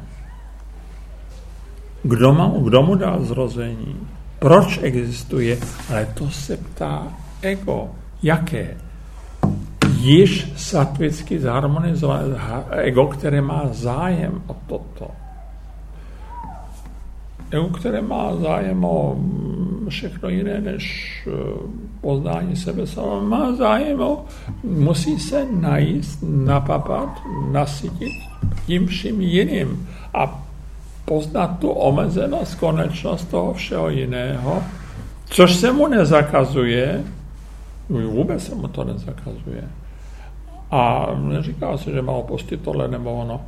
kdo, má, kdo mu dal zrození, proč existuje, ale to se ptá ego. Jaké? Již sattvicky zharmonizované ego, které má zájem o toto. Ego, které má zájem o všechno jiné než poznání sebe sama, má zájem o, musí se najíst, napapat, nasytit tím vším jiným a poznat tu omezenost, konečnost toho všeho jiného, což se mu nezakazuje, vůbec se mu to nezakazuje. A neříká se, že má opustit tohle nebo ono.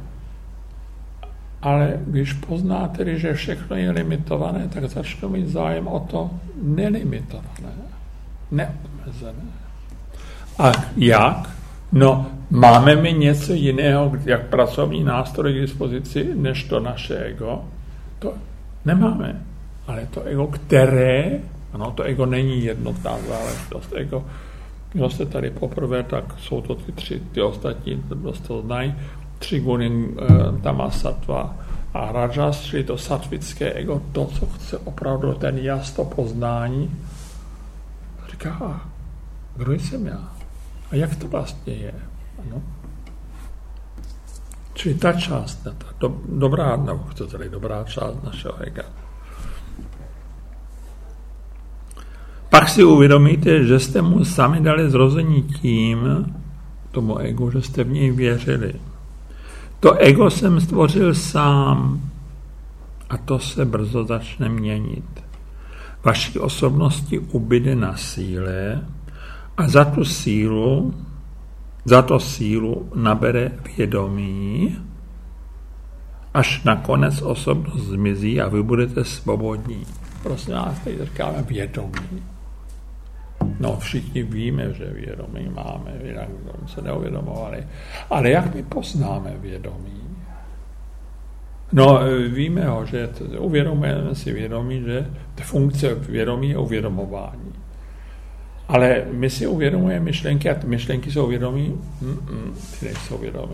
Ale když poznáte, že všechno je limitované, tak začnu mít zájem o to nelimitované, neomezené. A jak? No, máme mi něco jiného, jak pracovní nástroj k dispozici, než to naše ego? To nemáme. Ale to ego, které, ano, to ego není jednotná záležitost. Ego, kdo jste tady poprvé, tak jsou to ty tři, ty ostatní, kdo to znají, tři guny, tama, sattva a rajas, čili to sattvické ego, to, co chce opravdu ten jas, to poznání, říká, kdo jsem já? A jak to vlastně je? Ano. Čili ta část, ta do, dobrá, nebo chcete-li dobrá část našeho ega. Pak si uvědomíte, že jste mu sami dali zrození tím, tomu egu, že jste v něj věřili. To ego jsem stvořil sám a to se brzo začne měnit. Vaší osobnosti ubyde na síle a za tu sílu, za to sílu nabere vědomí, až nakonec osobnost zmizí a vy budete svobodní. Prosím nás, tady říkáme vědomí. No, všichni víme, že vědomí máme, jinak se neuvědomovali. Ale jak my poznáme vědomí? No, víme ho, že uvědomujeme si vědomí, že ta funkce vědomí je uvědomování. Ale my si uvědomujeme myšlenky a myšlenky jsou vědomí? Mm-mm, ty nejsou vědomí.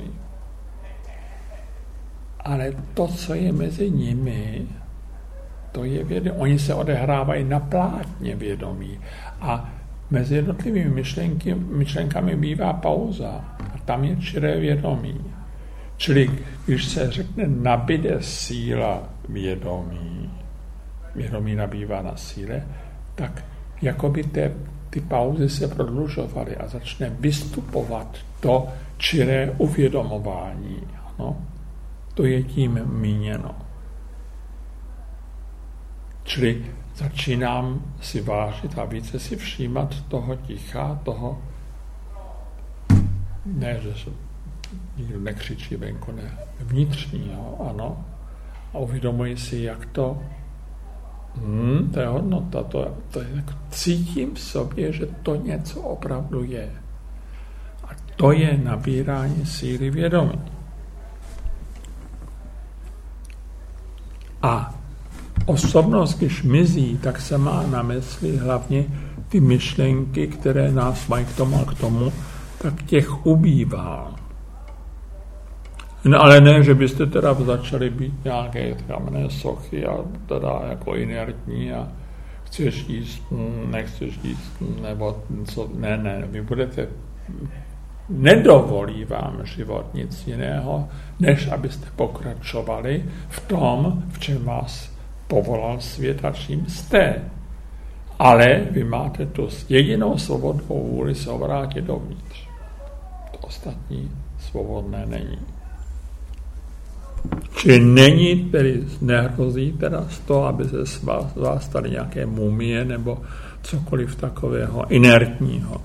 Ale to, co je mezi nimi, to je vědomí. Oni se odehrávají na plátně vědomí. A mezi jednotlivými myšlenky, myšlenkami bývá pauza. A tam je čiré vědomí. Čili když se řekne nabyde síla vědomí, vědomí nabývá na síle, tak jakoby té ty pauzy se prodlužovaly a začne vystupovat to čiré uvědomování. Ano? To je tím míněno. Čili začínám si vážit a více si všímat toho ticha, toho, ne, že se nikdo nekřičí venku, ne, vnitřního, ano, a uvědomuji si, jak to, hmm, to je hodnota, to, to je, cítím v sobě, že to něco opravdu je. A to je nabírání síly vědomí. A osobnost, když mizí, tak se má na mysli hlavně ty myšlenky, které nás mají k tomu a k tomu, tak těch ubývá. No, ale ne, že byste teda začali být nějaké kamenné sochy a teda jako inertní a chceš jíst, nechceš jíst, nebo co, ne, ne, vy budete, nedovolí vám život nic jiného, než abyste pokračovali v tom, v čem vás povolal svět a čím jste. Ale vy máte tu jedinou svobodnou vůli se obrátit dovnitř. To ostatní svobodné není. Čili není, tedy nehrozí teda z toho, aby se z vás, z vás staly nějaké mumie nebo cokoliv takového inertního.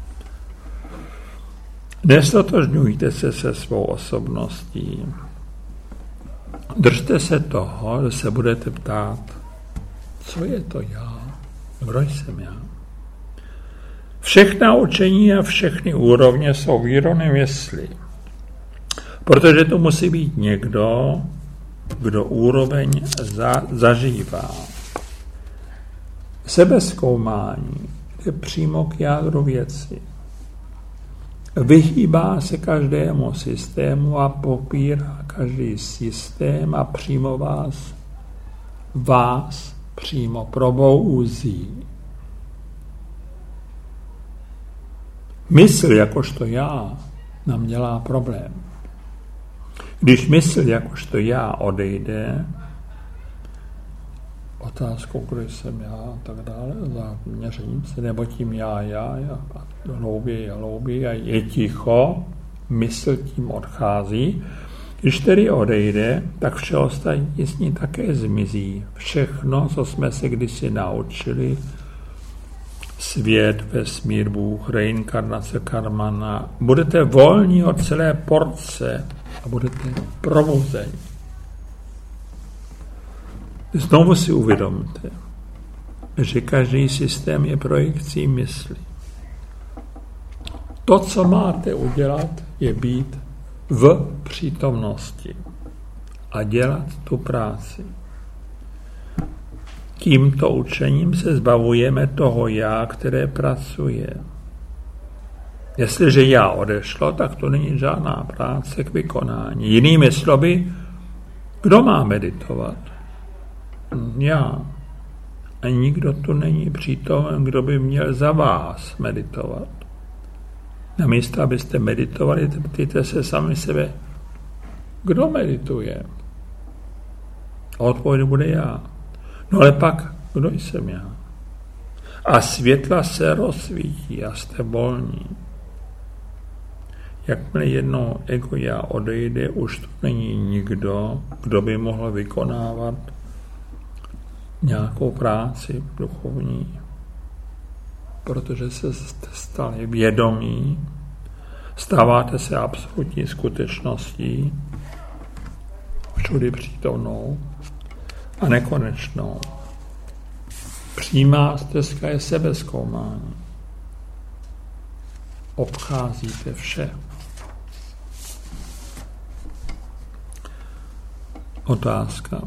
Nestotožňujte se se svou osobností. Držte se toho, že se budete ptát, co je to já, kdo jsem já. Všechna učení a všechny úrovně jsou výrony mysli, protože to musí být někdo, kdo úroveň za, zažívá. Sebezkoumání je přímo k jádru věci. Vyhýbá se každému systému a popírá každý systém a přímo vás, vás přímo probouzí. Mysl jakožto já nám dělá problém. Když mysl jakožto já odejde, otázkou, kdo jsem já a tak dále, za měřením se, nebo tím já, já, já a hlouběji a hlouběji a je ticho, mysl tím odchází. Když tedy odejde, tak vše ostatní s ní také zmizí. Všechno, co jsme se kdysi naučili, svět, vesmír, Bůh, reinkarnace, karmana, budete volní od celé porce a budete probuzeni. Znovu si uvědomte, že každý systém je projekcí mysli. To, co máte udělat, je být v přítomnosti a dělat tu práci. Tímto učením se zbavujeme toho já, které pracuje. Jestliže já odešlo, tak to není žádná práce k vykonání. Jinými slovy, kdo má meditovat? Já. A nikdo tu není přítomen, kdo by měl za vás meditovat. Namísto, abyste meditovali, ptejte se sami sebe, kdo medituje? A odpověď bude já. No ale pak, kdo jsem já? A světla se rozsvítí a jste volní. Jakmile jedno ego já odejde, už to není nikdo, kdo by mohl vykonávat nějakou práci duchovní, protože se stali vědomí, stáváte se absolutní skutečností, všudy přítomnou a nekonečnou. Přímá stezka je sebezkoumání. Obcházíte vše. Otázka.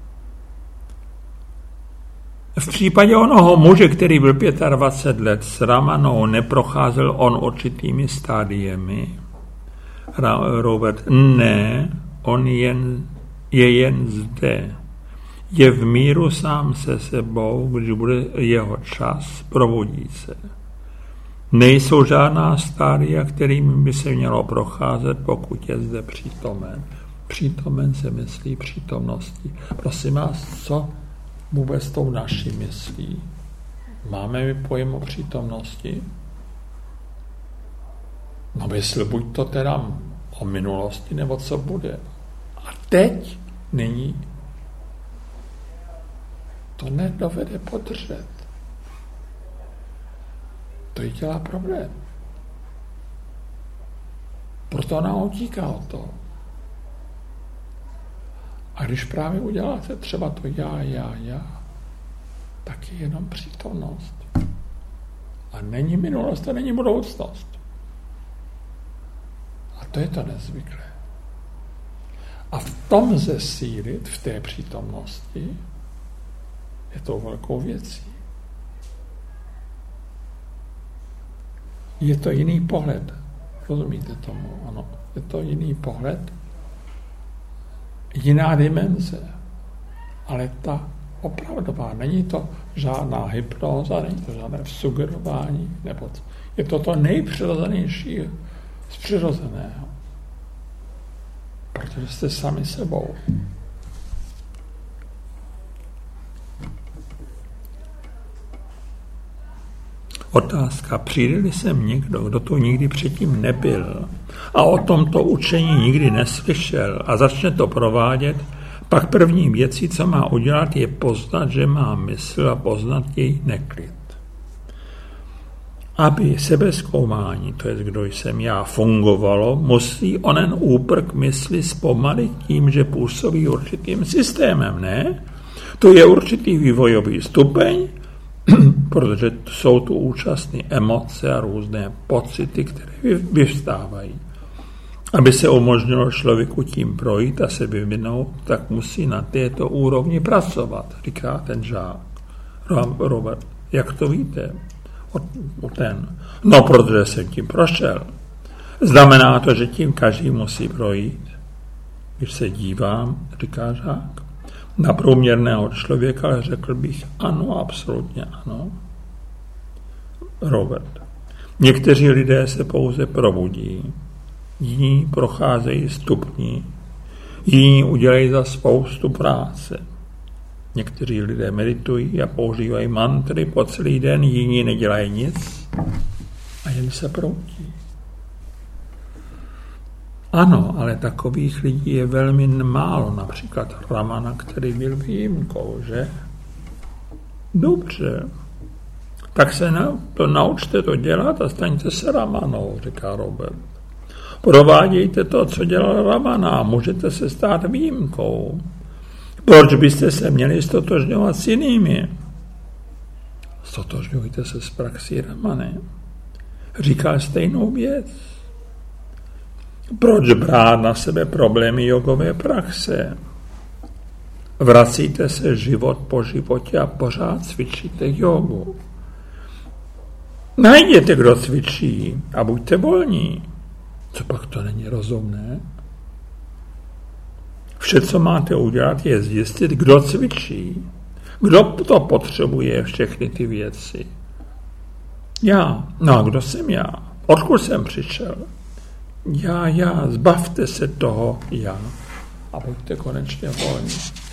V případě onoho muže, který byl dvacet pět let s Ramanou, neprocházel on určitými stádiemi. Robert, ne, on jen, je jen zde. Je v míru sám se sebou, když bude jeho čas, probudí se. Nejsou žádná stádia, kterými by se mělo procházet, pokud je zde přítomen. Přítomen se myslí přítomností. Prosím vás, co vůbec tou naší myslí? Máme my pojem o přítomnosti? No mysl buď to teda o minulosti, nebo co bude. A teď, nyní, to nedovede podržet. To jí dělá problém. Proto ona utíká od toho. A když právě uděláte třeba to já, já, já, tak je jenom přítomnost. A není minulost, a není budoucnost. A to je to nezvyklé. A v tom zesílit, v té přítomnosti, je to velkou věcí. Je to jiný pohled. Rozumíte tomu? Ano. Je to jiný pohled, jiná dimenze. Ale ta opravdová. Není to žádná hypnóza, není to žádné sugerování, nebo je to to nejpřirozenější z přirozeného. Protože jste sami sebou. Otázka, přijde-li sem někdo, kdo tu nikdy předtím nebyl a o tomto učení nikdy neslyšel a začne to provádět, pak první věcí, co má udělat, je poznat, že má mysl a poznat její neklid. Aby sebezkoumání, to je kdo jsem já, fungovalo, musí onen úprk mysli zpomalit tím, že působí určitým systémem, ne? To je určitý vývojový stupeň, protože jsou tu účastné emoce a různé pocity, které vyvstávají. Aby se umožnilo člověku tím projít a se vyvinout, tak musí na této úrovni pracovat, říká ten žák. Robert, jak to víte? O, o ten. No, protože jsem tím prošel. Znamená to, že tím každý musí projít. Když se dívám, říká žák, na průměrného člověka, ale řekl bych ano, absolutně ano. Robert. Někteří lidé se pouze probudí, jiní procházejí stupni, jiní udělají za spoustu práce. Někteří lidé meditují a používají mantry po celý den, jiní nedělají nic a jen se proudí. Ano, ale takových lidí je velmi málo, například Ramana, který byl výjimkou, že? Dobře, tak se na, to naučte to dělat a staňte se Ramanou, říká Robert. Provádějte to, co dělal Ramana, můžete se stát výjimkou. Proč byste se měli stotožňovat s jinými? Stotožňujte se s praxí Ramany. Říkal stejnou věc. Proč brát na sebe problémy jogové praxe? Vracíte se život po životě a pořád cvičíte jogu. Najděte, kdo cvičí a buďte volní. Co pak to není rozumné? Vše, co máte udělat, je zjistit, kdo cvičí. Kdo to potřebuje, všechny ty věci. Já. No a kdo jsem já? Odkud jsem přišel? Já, já. Zbavte se toho já. A buďte konečně volní.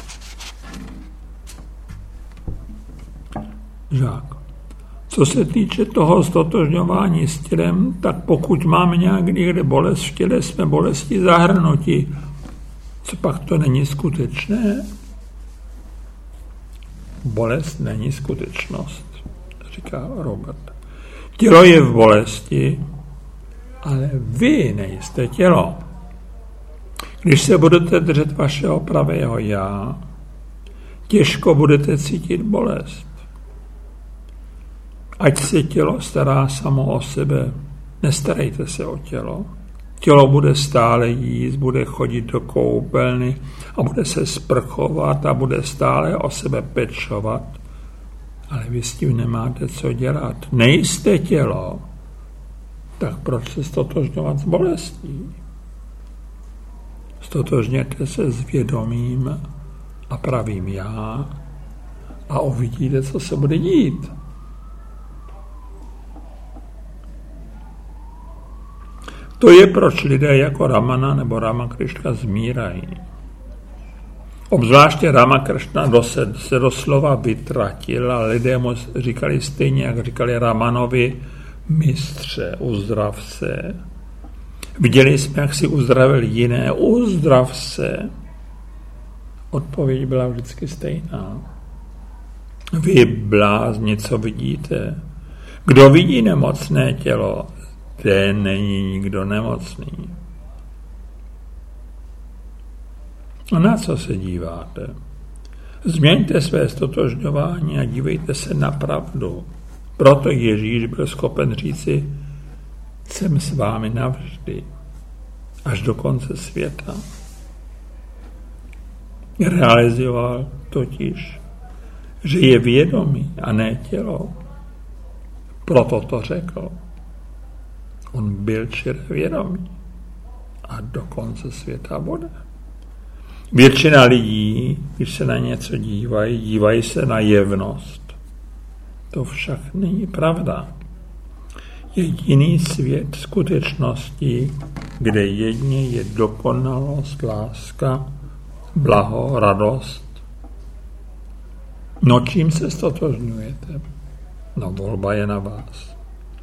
Žák. Co se týče toho stotožňování s tělem, tak pokud máme nějak někde bolest v těle, jsme bolesti zahrnuti. Co pak to není skutečné? Bolest není skutečnost, říká Robert. Tělo je v bolesti, ale vy nejste tělo. Když se budete držet vašeho pravého já, těžko budete cítit bolest. Ať se tělo stará samo o sebe, nestarejte se o tělo. Tělo bude stále jíst, bude chodit do koupelny a bude se sprchovat a bude stále o sebe pečovat. Ale vy s tím nemáte co dělat. Nejste tělo. Tak proč se stotožňovat s bolestí? Stotožněte se s vědomím a pravým já a uvidíte, co se bude dít. To je, proč lidé jako Ramana nebo Ramakrishna zmírají. Obzvláště Ramakršna se, se doslova vytratil a lidé mu říkali stejně, jak říkali Ramanovi, mistře, uzdrav se. Viděli jsme, jak si uzdravil jiné, uzdrav se. Odpověď byla vždycky stejná. Vy blázni, co vidíte? Kdo vidí nemocné tělo, ten není nikdo nemocný. A na co se díváte? Změňte své stotožňování a dívejte se na pravdu. Proto Ježíš byl schopen říci, jsem s vámi navždy, až do konce světa. Realizoval totiž, že je vědomí a ne tělo. Proto to řekl. On byl čiré vědomí a do konce světa bude. Většina lidí, když se na něco dívají, dívají se na jevnost. To však není pravda. Je jiný svět skutečností, kde jedině je dokonalost, láska, blaho, radost. No čím se stotožňujete? No volba je na vás.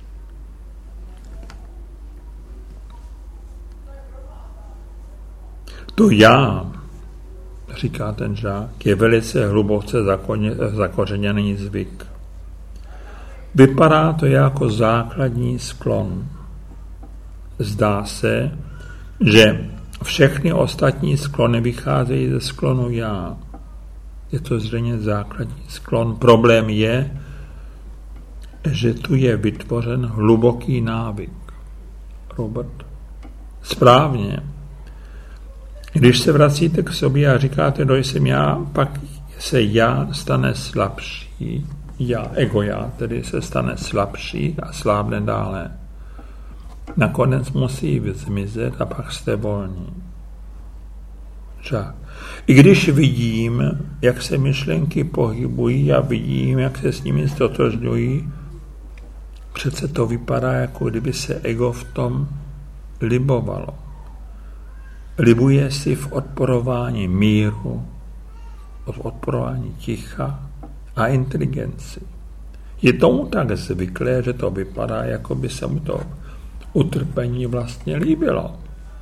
To já, říká ten žák, je velice hluboce zakořeněný zvyk. Vypadá to jako základní sklon. Zdá se, že všechny ostatní sklony vycházejí ze sklonu já. Je to zřejmě základní sklon. Problém je, že tu je vytvořen hluboký návyk. Robert. Správně. Když se vracíte k sobě a říkáte, kdo jsem já, pak se já stane slabší. Já, ego já, tedy se stane slabší a slábne dále. Nakonec musí zmizet a pak jste volní. Žák. I když vidím, jak se myšlenky pohybují a vidím, jak se s nimi stotožňují, přece to vypadá, jako kdyby se ego v tom libovalo. Libuje si v odporování míru, v odporování ticha a inteligenci. Je tomu tak zvyklé, že to vypadá, jako by se mu to utrpení vlastně líbilo.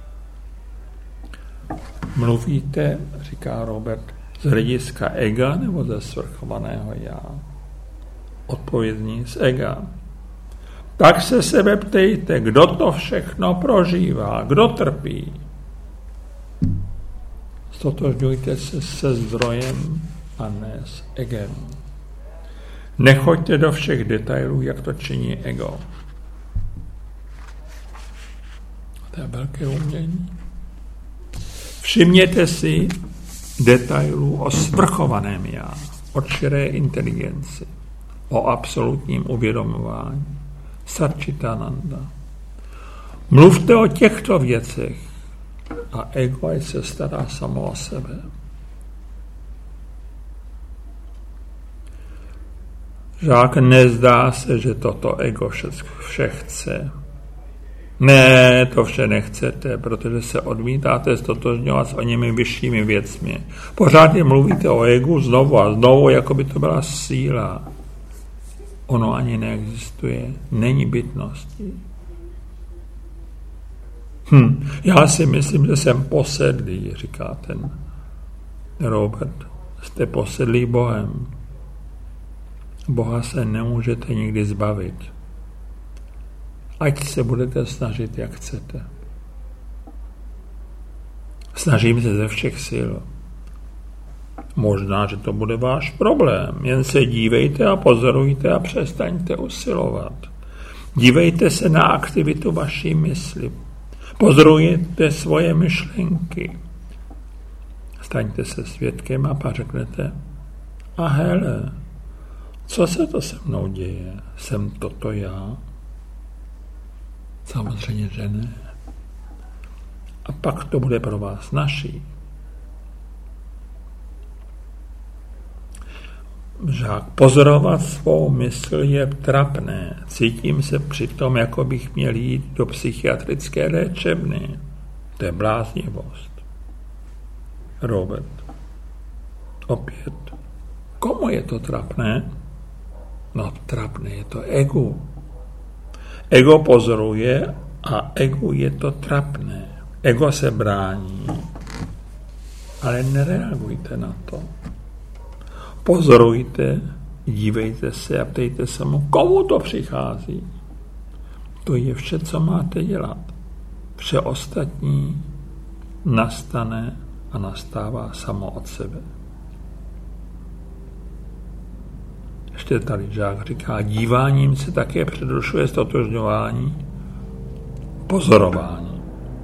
Mluvíte, říká Robert, z hlediska ega nebo ze svrchovaného já? Odpovědní z ega. Tak se sebe ptejte, kdo to všechno prožívá, kdo trpí. Stotožňujte se se zdrojem a ne s egem. Nechoďte do všech detailů, jak to činí ego. To je velké umění. Všimněte si detailů o svrchovaném já, o čiré inteligenci, o absolutním uvědomování. Satčitananda. Mluvte o těchto věcech a ego se stará samo o sebe. Žák, nezdá se, že toto ego vše chce. Ne, to vše nechcete, protože se odmítáte stotožňovat s o němi vyššími věcmi. Pořád je mluvíte o egu znovu a znovu, jako by to byla síla. Ono ani neexistuje, není bytností. Hm, já si myslím, že jsem posedlý, říká ten Robert. Jste posedlý Bohem. Boha se nemůžete nikdy zbavit. Ať se budete snažit, jak chcete. Snažím se ze všech sil. Možná, že to bude váš problém. Jen se dívejte a pozorujte a přestaňte usilovat. Dívejte se na aktivitu vaší mysli. Pozorujte svoje myšlenky. Staňte se svědkem a pak řeknete, a hele, co se to se mnou děje? Jsem toto já? Samozřejmě, že ne. A pak to bude pro vás naší. Žák, pozorovat svou mysl je trapné. Cítím se přitom, jako bych měl jít do psychiatrické léčebny. To je bláznivost. Robert. opět, komu je to trapné? No trapné je to egu. Ego pozoruje a egu je to trapné. Ego se brání, ale nereagujte na to. Pozorujte, dívejte se a ptejte se mu, komu to přichází. To je vše, co máte dělat. Vše ostatní nastane a nastává samo od sebe. Ještě tady Žák říká, díváním se také předrušuje stotožňování, pozorování.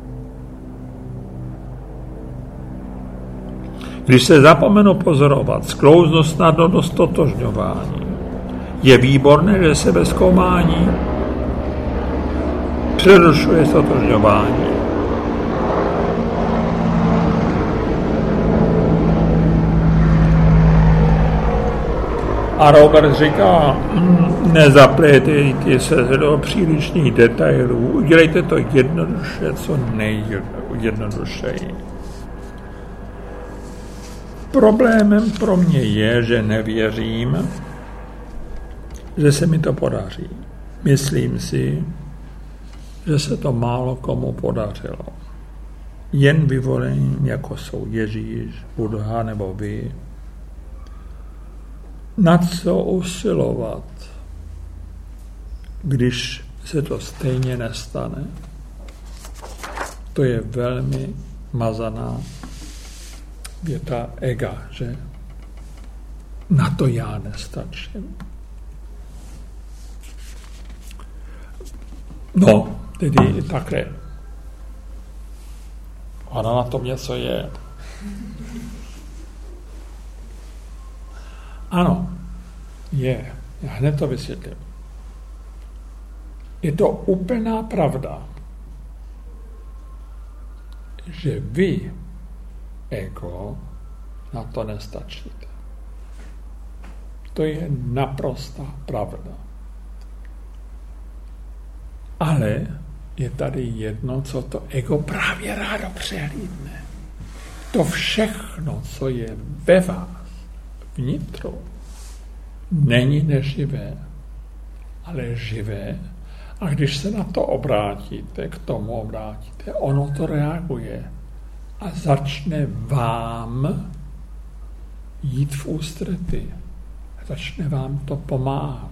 Když se zapomenu pozorovat, sklouznu snadno do stotožňování. Je výborné, že sebezkoumání přerušuje stotožňování. A Robert říká, nezaplétejte se do přílišných detailů, udělejte to jednoduše, co nejjednodušeji. Problémem pro mě je, že nevěřím, že se mi to podaří. Myslím si, že se to málo komu podařilo. Jen vyvoleným, jako jsou Ježíš, Buddha nebo vy. Na co usilovat, když se to stejně nestane? To je velmi mazaná věta ega, že na to já nestačím. No, tedy takhle. Ono na tom něco je. Ano, je. Já hned to vysvětlím. Je to úplná pravda, že vy, ego, na to nestačíte. To je naprostá pravda. Ale je tady jedno, co to ego právě rádo přehlídne. To všechno, co je ve vás, vnitru, není neživé, ale živé. A když se na to obrátíte, k tomu obrátíte, ono to reaguje a začne vám jít v ústrety. Začne vám to pomáhat.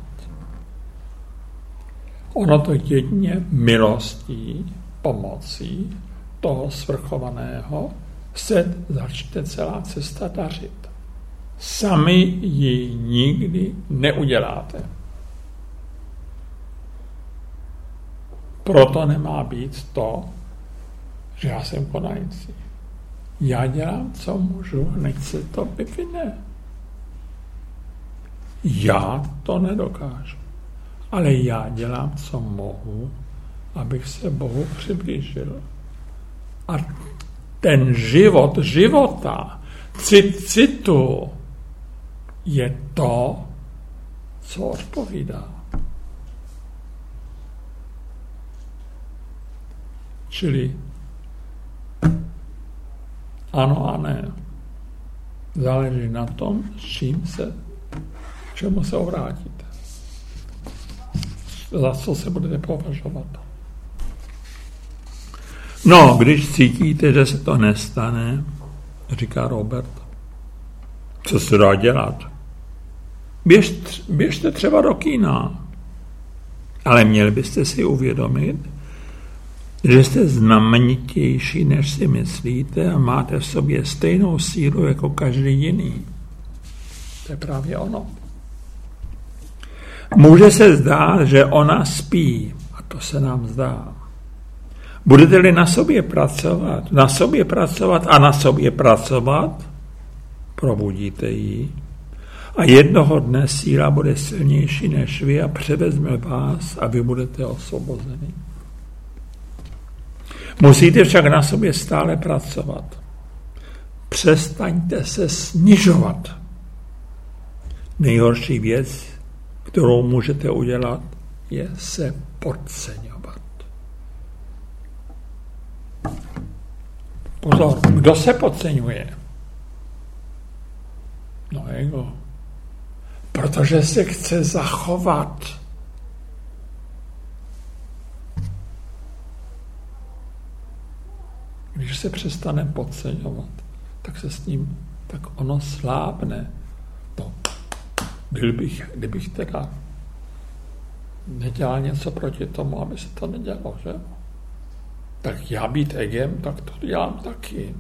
Ono to jedině milostí, pomocí toho svrchovaného se začne celá cesta dařit. Sami ji nikdy neuděláte. Proto nemá být to, že já jsem konající. Já dělám, co můžu, nech se to vyvine. Já to nedokážu. Ale já dělám, co mohu, abych se Bohu přiblížil. A ten život života, cit citu, je to, co odpovídá. Čili ano a ne. Záleží na tom, s čím se, k čemu se obrátíte. Za co se budete považovat. No, když cítíte, že se to nestane, říká Robert, co se dá dělat? Běž, běžte třeba do kína. Ale měli byste si uvědomit, že jste znamenitější, než si myslíte a máte v sobě stejnou sílu jako každý jiný. To je právě ono. Může se zdát, že ona spí, a to se nám zdá. Budete-li na sobě pracovat, na sobě pracovat a na sobě pracovat, probudíte ji a jednoho dne síla bude silnější než vy a převezme vás a vy budete osvobozeni. Musíte však na sobě stále pracovat. Přestaňte se snižovat. Nejhorší věc, kterou můžete udělat, je se podceňovat. Pozor, kdo se podceňuje? No ego. Protože se chce zachovat. Když se přestane podceňovat, tak se s ním, tak ono slábne. No, byl bych, kdybych teda nedělal něco proti tomu, aby se to nedělo, že? Tak já být egem, tak to dělám taky.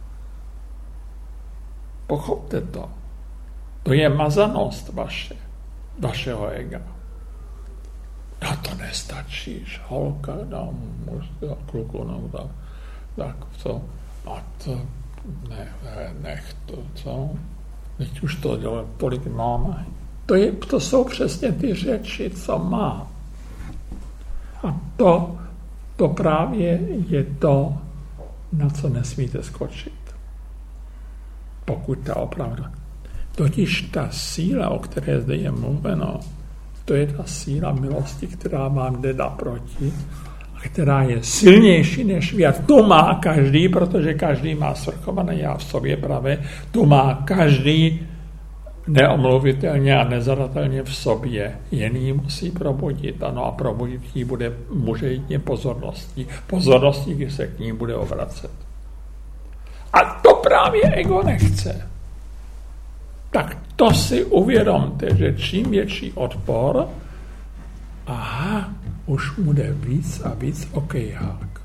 Pochopte to. To je mazanost vaše, vašeho ega. Na to nestačíš, holka, dám muž, kluku, no, tak, tak to, a to, ne, nech to, co? Teď už to dělá, tolik máme. To, je, to jsou přesně ty řeči, co má. A to, to právě je to, na co nesmíte skočit. Pokud ta opravdu. Totiž ta síla, o které zde je mluveno, to je ta síla milosti, která vám jde naproti a která je silnější než věc. To má každý, protože každý má svrchované já v sobě pravé, to má každý neomluvitelně a nezadatelně v sobě. Jen ji musí probudit. Ano, a probudit ji bude, může jít pozorností. Pozorností, když se k ní bude obracet. A to právě ego nechce. Tak to si uvědomte, že čím větší odpor, aha, už mu jde víc a víc okejhák.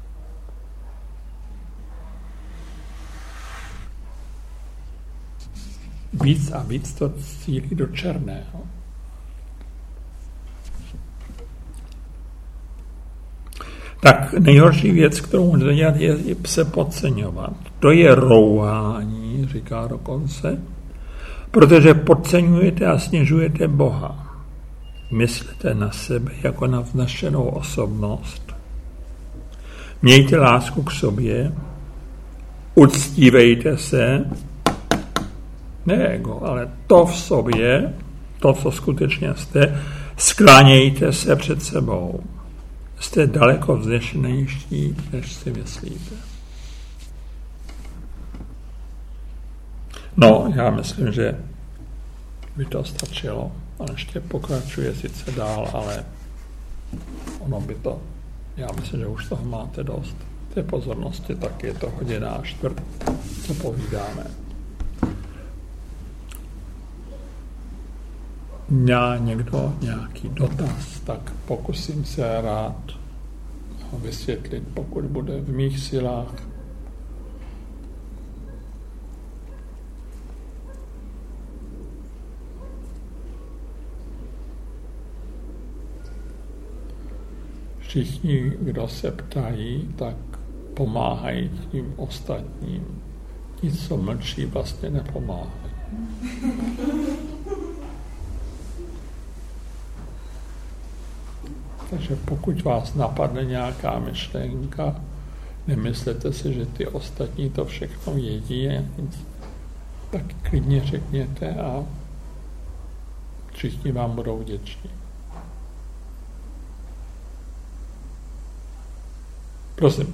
Víc a víc to cílí do černého. Tak nejhorší věc, kterou můžete dělat, je, je se podceňovat. To je rouhání, říká dokonce, protože podceňujete a snižujete Boha. Myslete na sebe jako na vznešenou osobnost. Mějte lásku k sobě, uctívejte se, ne ego, ale to v sobě, to, co skutečně jste, sklánějte se před sebou. Jste daleko vznešenější, než si myslíte. No, já myslím, že by to stačilo. A ještě pokračuje sice dál, ale ono by to, já myslím, že už toho máte dost. Té pozornosti, tak je to hodina a čtvrt, co povídáme. Má někdo nějaký dotaz, tak pokusím se rád ho vysvětlit, pokud bude v mých silách. Všichni, kdo se ptají, tak pomáhají tím ostatním. Ti, co mlčí, vlastně nepomáhají. Takže pokud vás napadne nějaká myšlenka, nemyslete si, že ty ostatní to všechno vědí, tak klidně řekněte a všichni vám budou vděční. Prosím.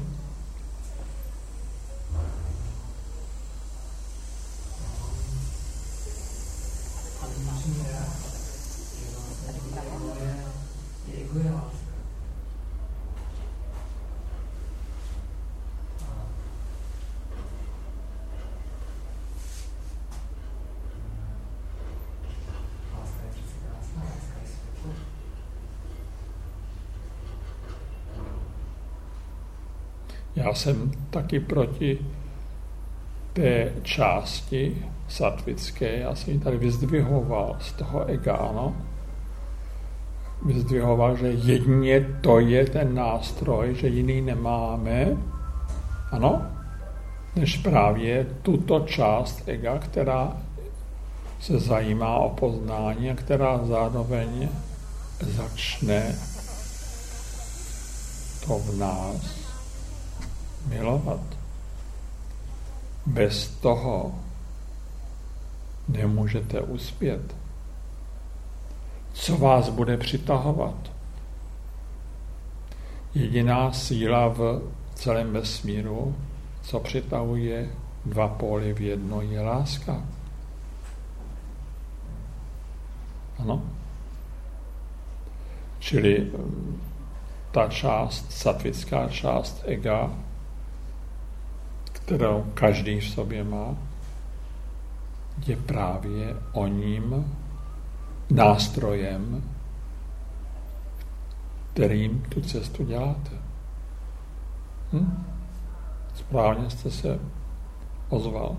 Já jsem taky proti té části satvické, já jsem ji tady vyzdvihoval z toho ega, ano. Vyzdvihoval, že jedině to je ten nástroj, že jiný nemáme, ano, než právě tuto část ega, která se zajímá o poznání a která zároveň začne to v nás milovat. Bez toho nemůžete uspět. Co vás bude přitahovat? Jediná síla v celém vesmíru, co přitahuje dva póly v jedno, je láska. Ano? Čili ta část, satvická část ega, kterou každý v sobě má, je právě o ním nástrojem, kterým tu cestu děláte. Hm? Správně jste se ozval.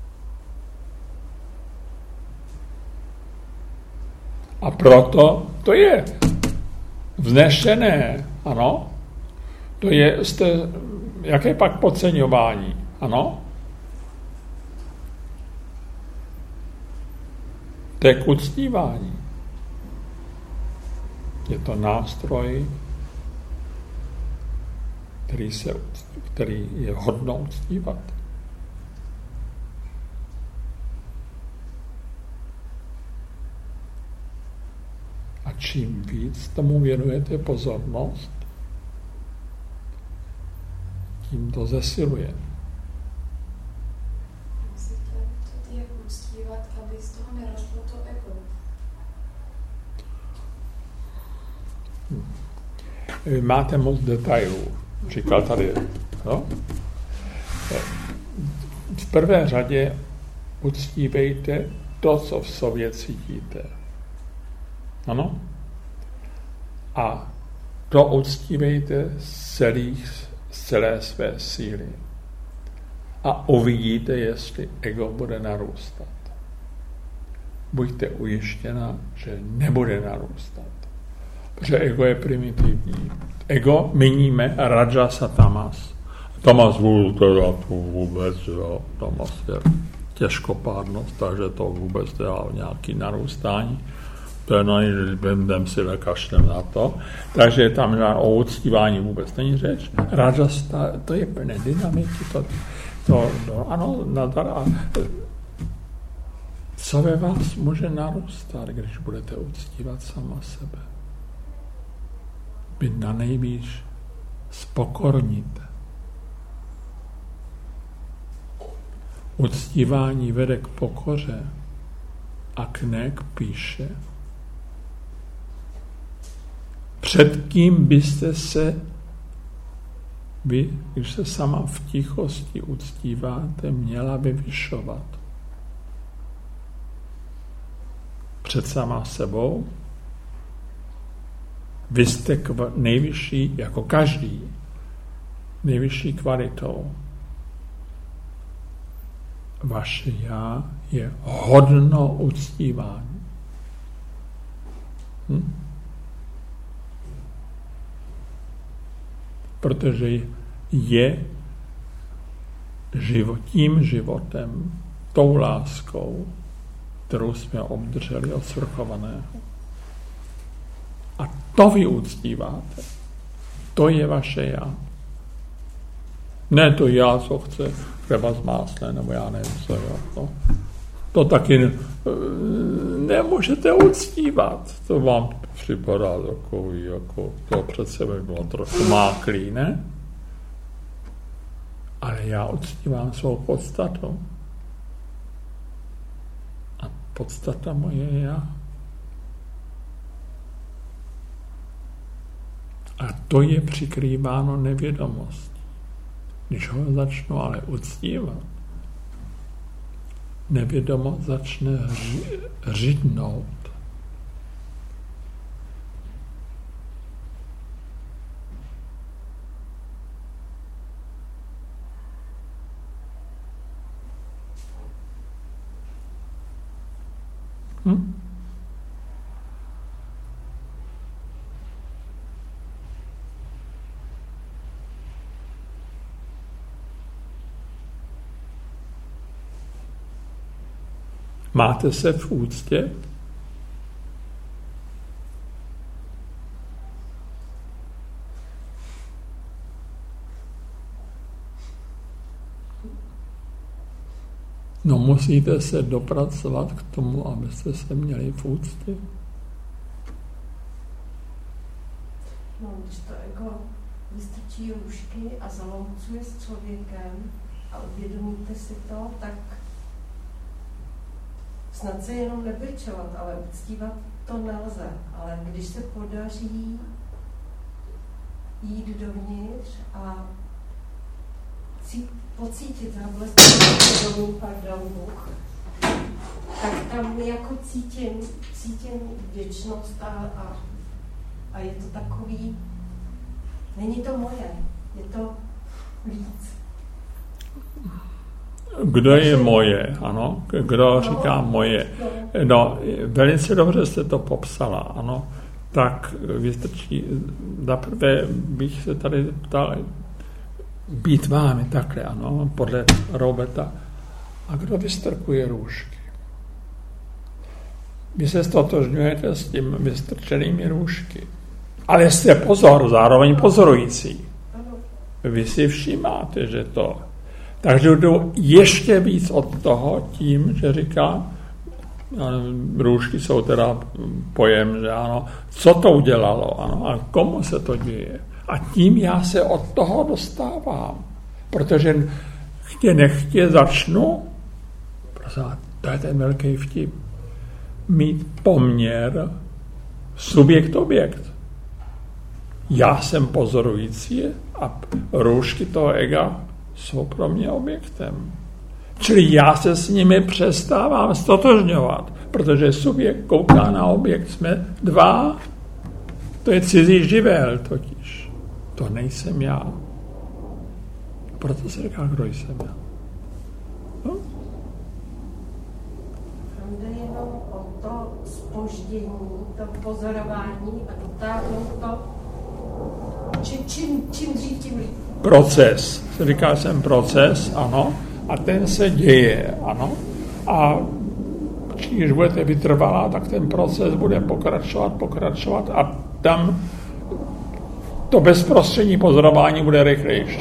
A proto to je vznešené, ano? To je, jste, jaké pak podceňování, ano? To je k uctívání. Je to nástroj, který, se, který je hodno uctívat. A čím víc tomu věnujete pozornost, tím to zesiluje. Jak uctívat, aby z toho nerostlo to ego? Vy máte moc detailů, říkal tady. No? V prvé řadě uctívejte to, co v sobě cítíte. Ano? A to uctívejte z, celých, z celé své síly. A uvidíte, jestli ego bude narůstat. Buďte ujištěna, že nebude narůstat. Protože ego je primitivní. Ego miníme rajasa tamas. Tamas teda to vůbec, jo, tamas je těžkopádnost, takže to vůbec dělá nějaký narůstání. To je na jdem si kašlem na to. Takže tam o uctívání vůbec není řeč. Rajas, to je plné dynamiky. To, to, no, ano, nadar, a co ve vás může narůstat, když budete uctívat sama sebe? Vy na nejvíc spokorníte. Uctívání vede k pokoře a k ne k píše. Před kým byste se vy, když se sama v tichosti uctíváte, měla vyvyšovat? Před sama sebou? Vy jste kva- nejvyšší, jako každý, nejvyšší kvalitou. Vaše já je hodno uctívání. Hm? Protože je život, tím životem, tou láskou, kterou jsme obdrželi od svrchovaného. A to vy uctíváte. To je vaše já. Ne to já, co chce chleba s máslem, nebo já nevím, co jo. To, to taky nemůžete uctívat. To vám připadá takový, jako to před sebe bylo trochu máklý, ne? Ale já uctívám svou podstatu. A podstata moje je já. A to je přikrýváno nevědomostí. Když ho začnu ale uctívat, nevědomost začne ři- řidnout. Hm? Máte se v úctě? No musíte se dopracovat k tomu, abyste se měli v úctě. No, když to ego vystrčí růžky a zalomcuje s člověkem a uvědomíte si to, tak snad se jenom nebyčovat, ale uctívat to nelze, ale když se podaří jít dovnitř a cít, pocítit záblesk svědomí, pardon, Bůh, tak tam jako cítím, cítím vděčnost a, a, a je to takový, není to moje, je to víc. Kdo je moje, ano? Kdo říká moje? No, velice dobře jste to popsala, ano. Tak vystrčí, zaprvé bych se tady ptal, být vámi takhle, ano, podle Roberta. A kdo vystrkuje růžky? Vy se stotožňujete s tím vystrčenými růžky. Ale jste pozor, zároveň pozorující. Vy si všímáte, že to... Takže jdu ještě víc od toho tím, že říká, růžky jsou teda pojem, že ano, co to udělalo, ano, a komu se to děje. A tím já se od toho dostávám. Protože chtě nechtě začnu, prosím, to je ten velký vtip, mít poměr subjekt-objekt. Já jsem pozorující a růžky toho ega jsou pro mě objektem. Čili já se s nimi přestávám stotožňovat, protože subjekt kouká na objekt, jsme dva, to je cizí živel totiž. To nejsem já. Proto se říká, kdo jsem já. No? Tam jde jenom o to zpoždění, to pozorování a dotáhnout to, čím, čím, čím dřív, tím líp. Proces. Říkal jsem proces, ano, a ten se děje, ano. A když budete vytrvalá, tak ten proces bude pokračovat, pokračovat a tam to bezprostřední pozorování bude rychlejší.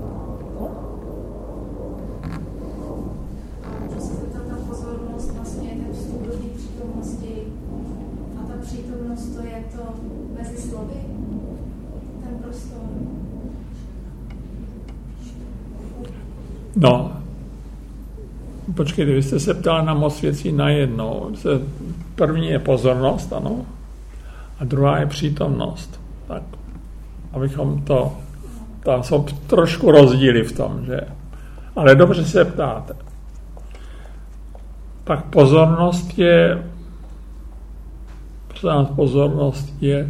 No, počkejte, vy jste se ptali na moc věcí najednou. První je pozornost, ano, a druhá je přítomnost. Tak, abychom to, tam jsou trošku rozdíly v tom, že? Ale dobře se ptáte. Tak pozornost je, pozornost je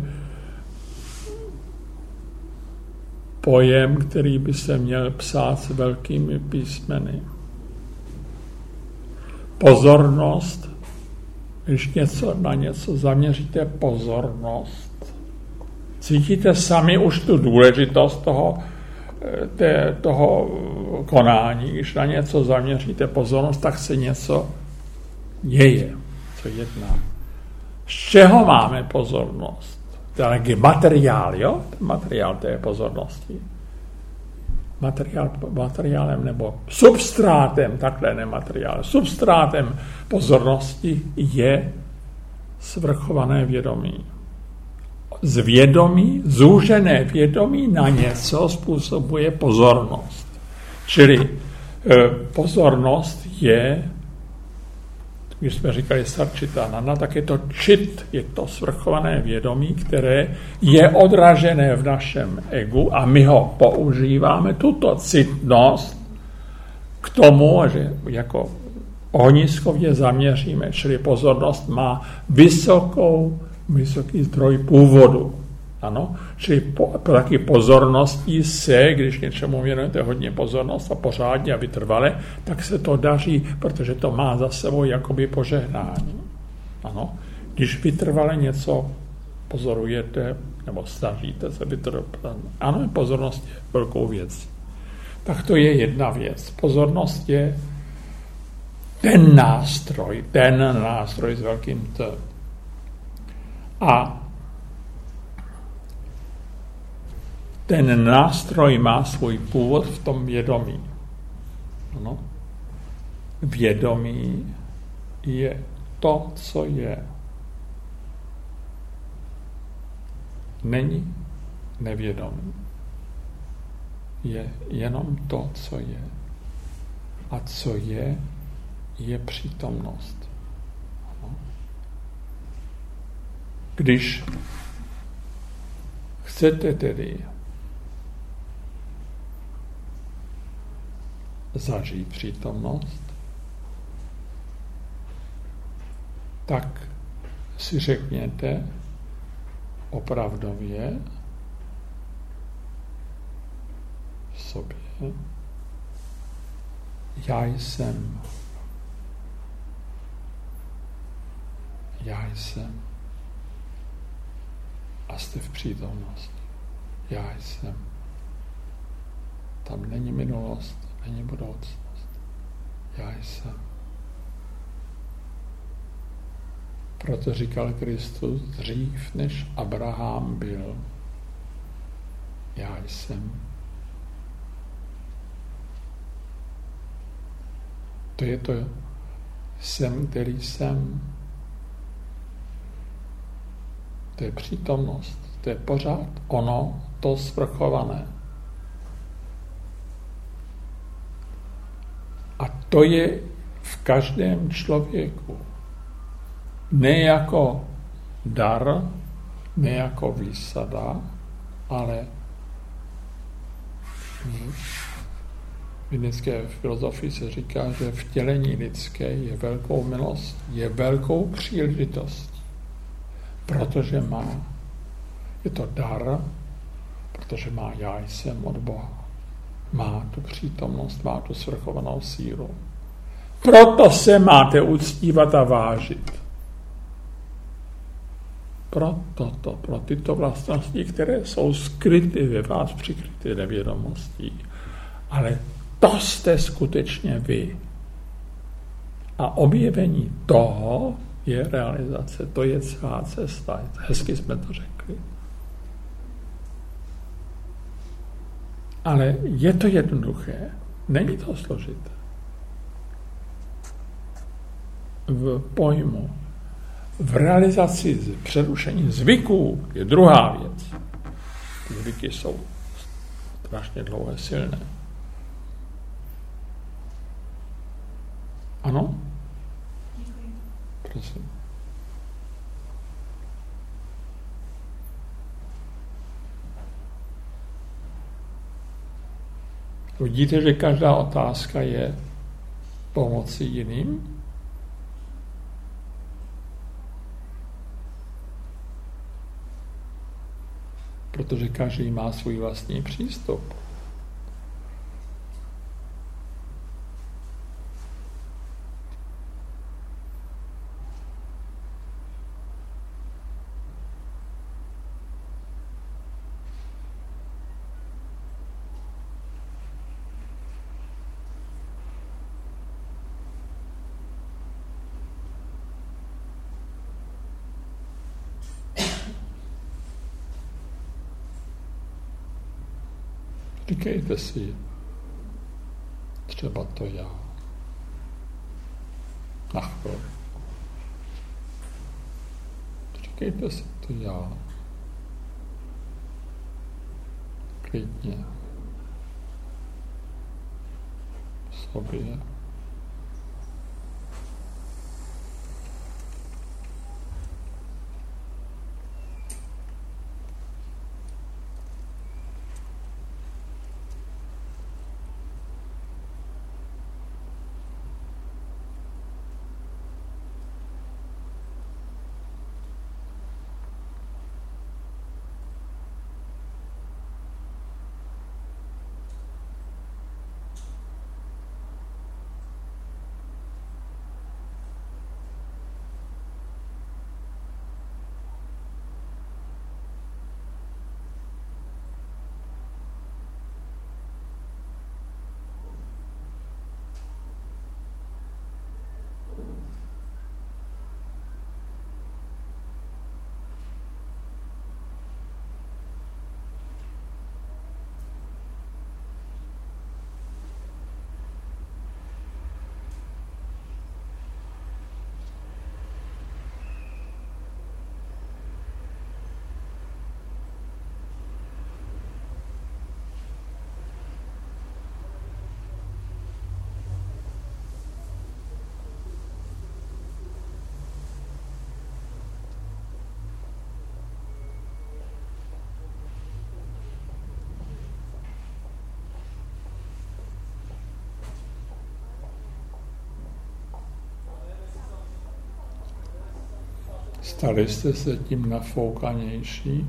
pojem, který by se měl psát s velkými písmeny. Pozornost, když něco, na něco zaměříte pozornost, cítíte sami už tu důležitost toho, té, toho konání. Když na něco zaměříte pozornost, tak se něco děje, co jedná. Z čeho máme pozornost? To je materiál, jo? Materiál té pozornosti. Materiál, materiálem nebo substrátem, takhle nemateriál, substrátem pozornosti je svrchované vědomí. Z vědomí, zúžené vědomí na něco způsobuje pozornost. Čili e, pozornost je, když jsme říkali sarčitanana, tak je to čit, je to svrchované vědomí, které je odražené v našem egu a my ho používáme, tuto citnost, k tomu, že jako ohniskově zaměříme, čili pozornost má vysokou, vysoký zdroj původu. Ano? Čili po, taky pozorností se, když něčemu věnujete hodně pozornost a pořádně a vytrvale, tak se to daří, protože to má za sebou jakoby požehnání. Ano? Když vytrvale něco pozorujete, nebo snažíte se vytrvat, ano, pozornost je velkou věcí. Tak to je jedna věc. Pozornost je ten nástroj, ten nástroj s velkým T. A ten nástroj má svůj původ v tom vědomí. No. Vědomí je to, co je. Není nevědomí. Je jenom to, co je. A co je, je přítomnost. No. Když chcete tedy zažít přítomnost, tak si řekněte opravdově v sobě, já jsem, já jsem a jste v přítomnosti. Já jsem. Tam není minulost, není budoucnost. Já jsem. Proto říkal Kristus, dřív než Abraham byl, já jsem. To je to jsem, který jsem. To je přítomnost, to je pořád ono, to svrchované. A to je v každém člověku. Ne jako dar, ne jako výsada, ale v indické filozofii se říká, že vtělení lidské je velkou milost, je velkou příležitost, protože má, je to dar, protože má já jsem od Boha. Má tu přítomnost, má tu svrchovanou sílu. Proto se máte uctívat a vážit. Pro toto, pro tyto vlastnosti, které jsou skryty ve vás, přikryty nevědomostí. Ale to jste skutečně vy. A objevení toho je realizace. To je celá cesta. Hezky jsme to řekli. Ale je to jednoduché. Není to složité. V pojmu. V realizaci přerušení zvyků je druhá věc. Ty zvyky jsou strašně dlouhé, silné. Ano? Děkuji. Prosím. Vidíte, že každá otázka je pomoci jiným? Protože každý má svůj vlastní přístup. Říkejte si třeba to já. Na chvíli. Říkejte si to já. Klidně. V sobě. Stali jste se tím nafoukanější?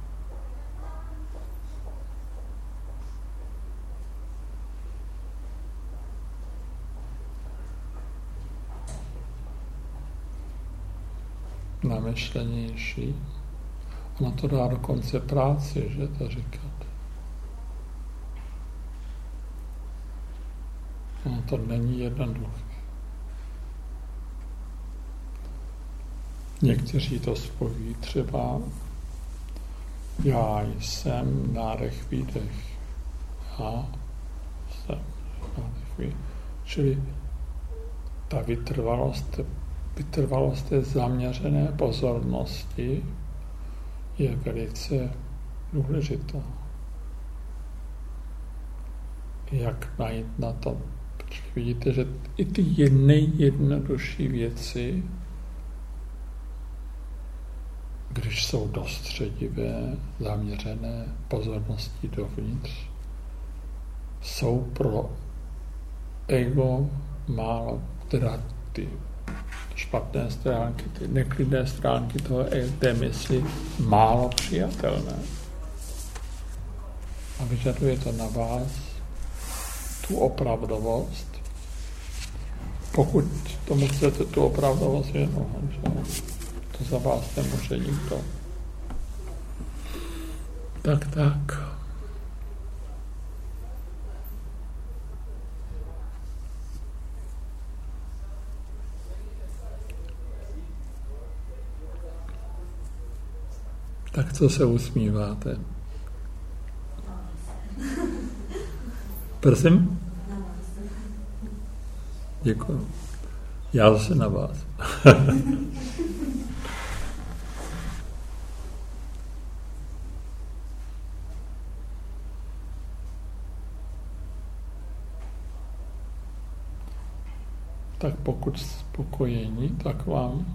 Namyšlenější? Ono to dá dokonce práci, že to říkat. Ono to není jednoduché. Někteří to spojí třeba já jsem, nádech, výdech. Já jsem, nádech, výdech. Čili ta vytrvalost, vytrvalost té zaměřené pozornosti je velice důležitá. Jak najít na to? Protože vidíte, že i ty nejjednodušší věci, když jsou dostředivé, zaměřené pozornosti dovnitř, jsou pro ego málo, teda ty špatné stránky, ty neklidné stránky toho, té mysli málo přijatelné. A vyžaduje to na vás tu opravdovost. Pokud tomu chcete tu opravdovost věnovat, to za vás nemůže nikdo. Tak, tak. Tak co se usmíváte? Prosím? Děkuji. Já zase na vás. Tak pokud spokojení, tak vám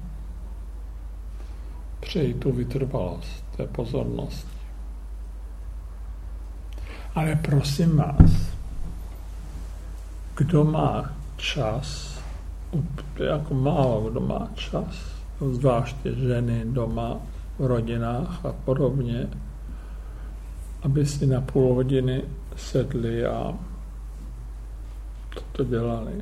přeji tu vytrvalost té pozornosti. Ale prosím vás, kdo má čas, jako málo kdo má čas, zvláště ženy doma, v rodinách a podobně, aby si na půl hodiny sedli a toto dělali.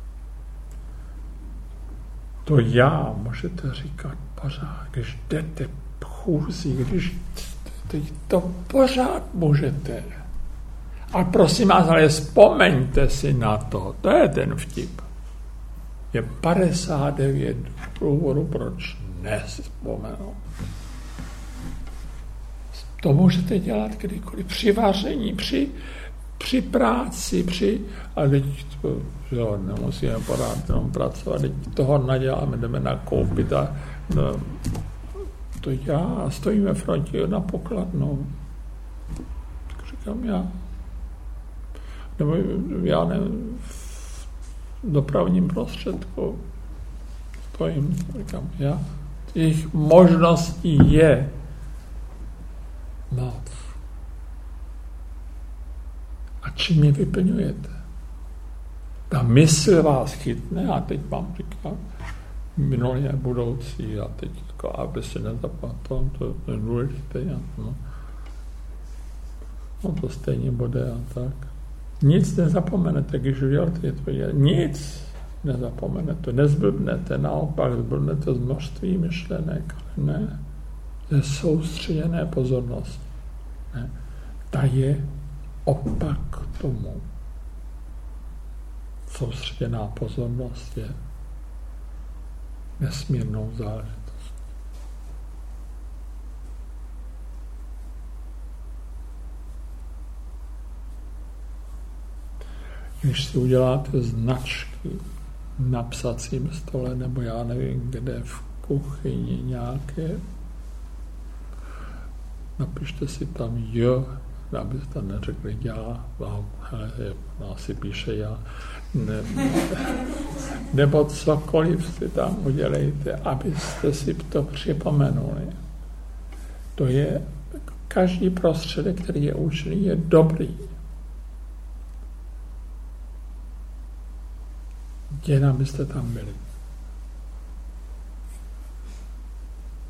To já můžete říkat pořád, když jdete chůzí, když teď to pořád můžete. A prosím vás, ale vzpomeňte si na to, to je ten vtip. Je padesát devět důvodů, proč nevzpomenout. To můžete dělat kdykoliv, při vaření, při, při práci, při... A teď to, jo, nemusíme pořád jenom pracovat, teď toho naděláme, jdeme nakoupit a no, to já stojíme v frontě na pokladnou. Tak říkám já. Nebo já nevím, v dopravním prostředku stojím, říkám já. Těch možností je moc. A čím je vyplňujete? Ta mysl vás chytne a teď vám říkám minulý a budoucí a teď jako, aby se nezapamatoval, to je důležité. No. no to stejně bude a tak. Nic nezapomenete, když uděláte to je. Nic nezapomenete, nezblbnete, naopak zblbnete z množství myšlenek. Ne. To je soustředěné pozornost. Ne. Ta je opak tomu. Soustředěná pozornost je nesmírnou záležitost. Když si uděláte značky na psacím stole, nebo já nevím, kde v kuchyni nějaké, napište si tam jo, abyste neřekli já, wow, hele, asi píše já, ne, nebo cokoliv si tam udělejte, abyste si to připomenuli. To je, každý prostředek, který je účinný, je dobrý. Jen abyste tam byli.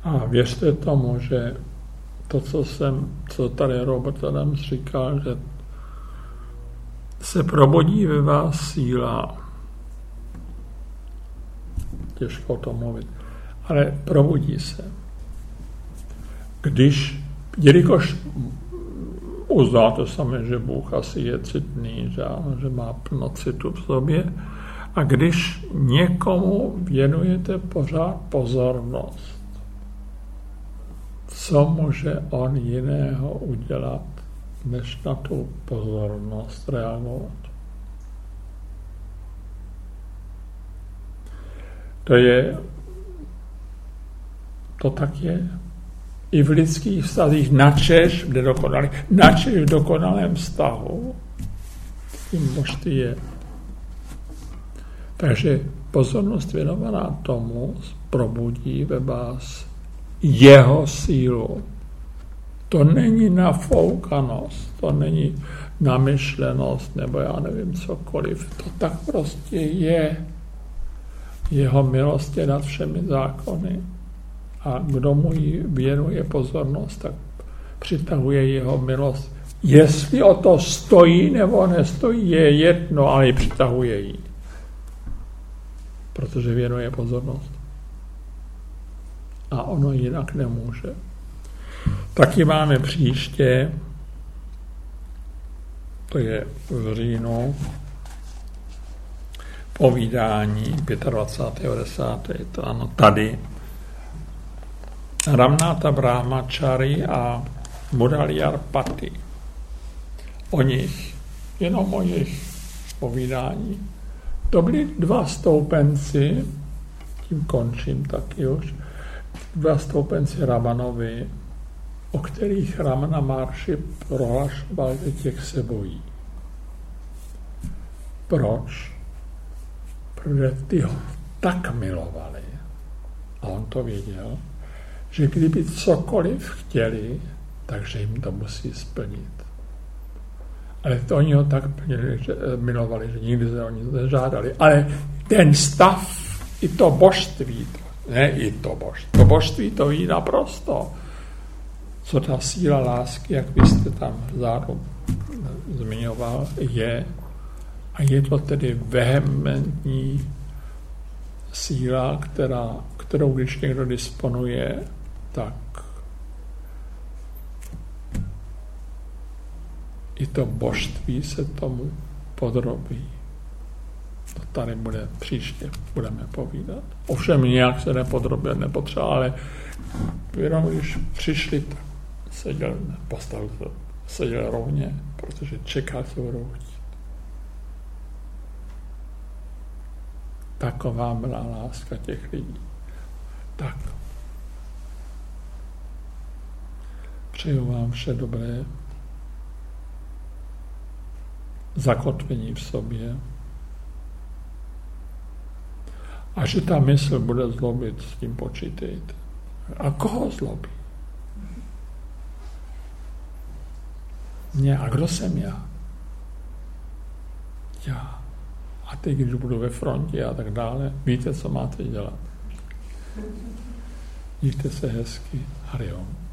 A věřte tomu, že to, co jsem, co tady Robert Adams říkal, že se probudí ve vás síla. Těžko o tom mluvit. Ale probudí se. Když, jelikož uznáte sami, že Bůh asi je citný, že, že má plno citu v sobě, a když někomu věnujete pořád pozornost, co může on jiného udělat, než na tu pozornost reagovat? To je, to tak je. I v lidských vztazích, načež v nedokonalém, načež v dokonalém vztahu, tím božství je. Takže pozornost věnovaná tomu probudí ve vás jeho sílu. To není nafoukanost, to není namyšlenost, nebo já nevím cokoliv. To tak prostě je. Jeho milost je nad všemi zákony. A kdo mu jí věnuje pozornost, tak přitahuje jeho milost. Jestli o to stojí nebo nestojí, je jedno, ale přitahuje jí. Protože věnuje pozornost. A ono jinak nemůže. Taky máme příště, to je v říjnu, povídání dvacátého pátého desátého To ano, tady. Ramnata Brahmachari a Muraliyarpati. O nich, jenom o jejich povídání. To byli dva stoupenci, tím končím taky už, dva stoupenci Ramanovi, o kterých Ramana Maharshi prohlašoval, že těch se bojí. Proč? Protože ty ho tak milovali, a on to věděl, že kdyby cokoliv chtěli, takže jim to musí splnit. Ale to oni ho tak že, milovali, že nikdy se o nic nežádali. Ale ten stav, i to božství, ne i to božství, to božství to ví naprosto, co ta síla lásky, jak vy jste tam vzadu zmiňoval, je. A je to tedy vehementní síla, která, kterou když někdo disponuje, tak i to božství se tomu podrobí. To tady bude příště, budeme povídat. Ovšem nějak se nepodrobit nepotřeba, ale jenom když přišli, tak seděl, postavil se, seděl rovně, protože čeká, co budou chtít. Taková byla láska těch lidí. Tak. Přeju vám vše dobré. Zakotvení v sobě. A že ta mysl bude zlobit, s tím počítejte. A koho zlobí? Mě. A kdo jsem já? Já. A teď, když budu ve frontě a tak dále, víte, co máte dělat. Mějte se hezky. Hariom.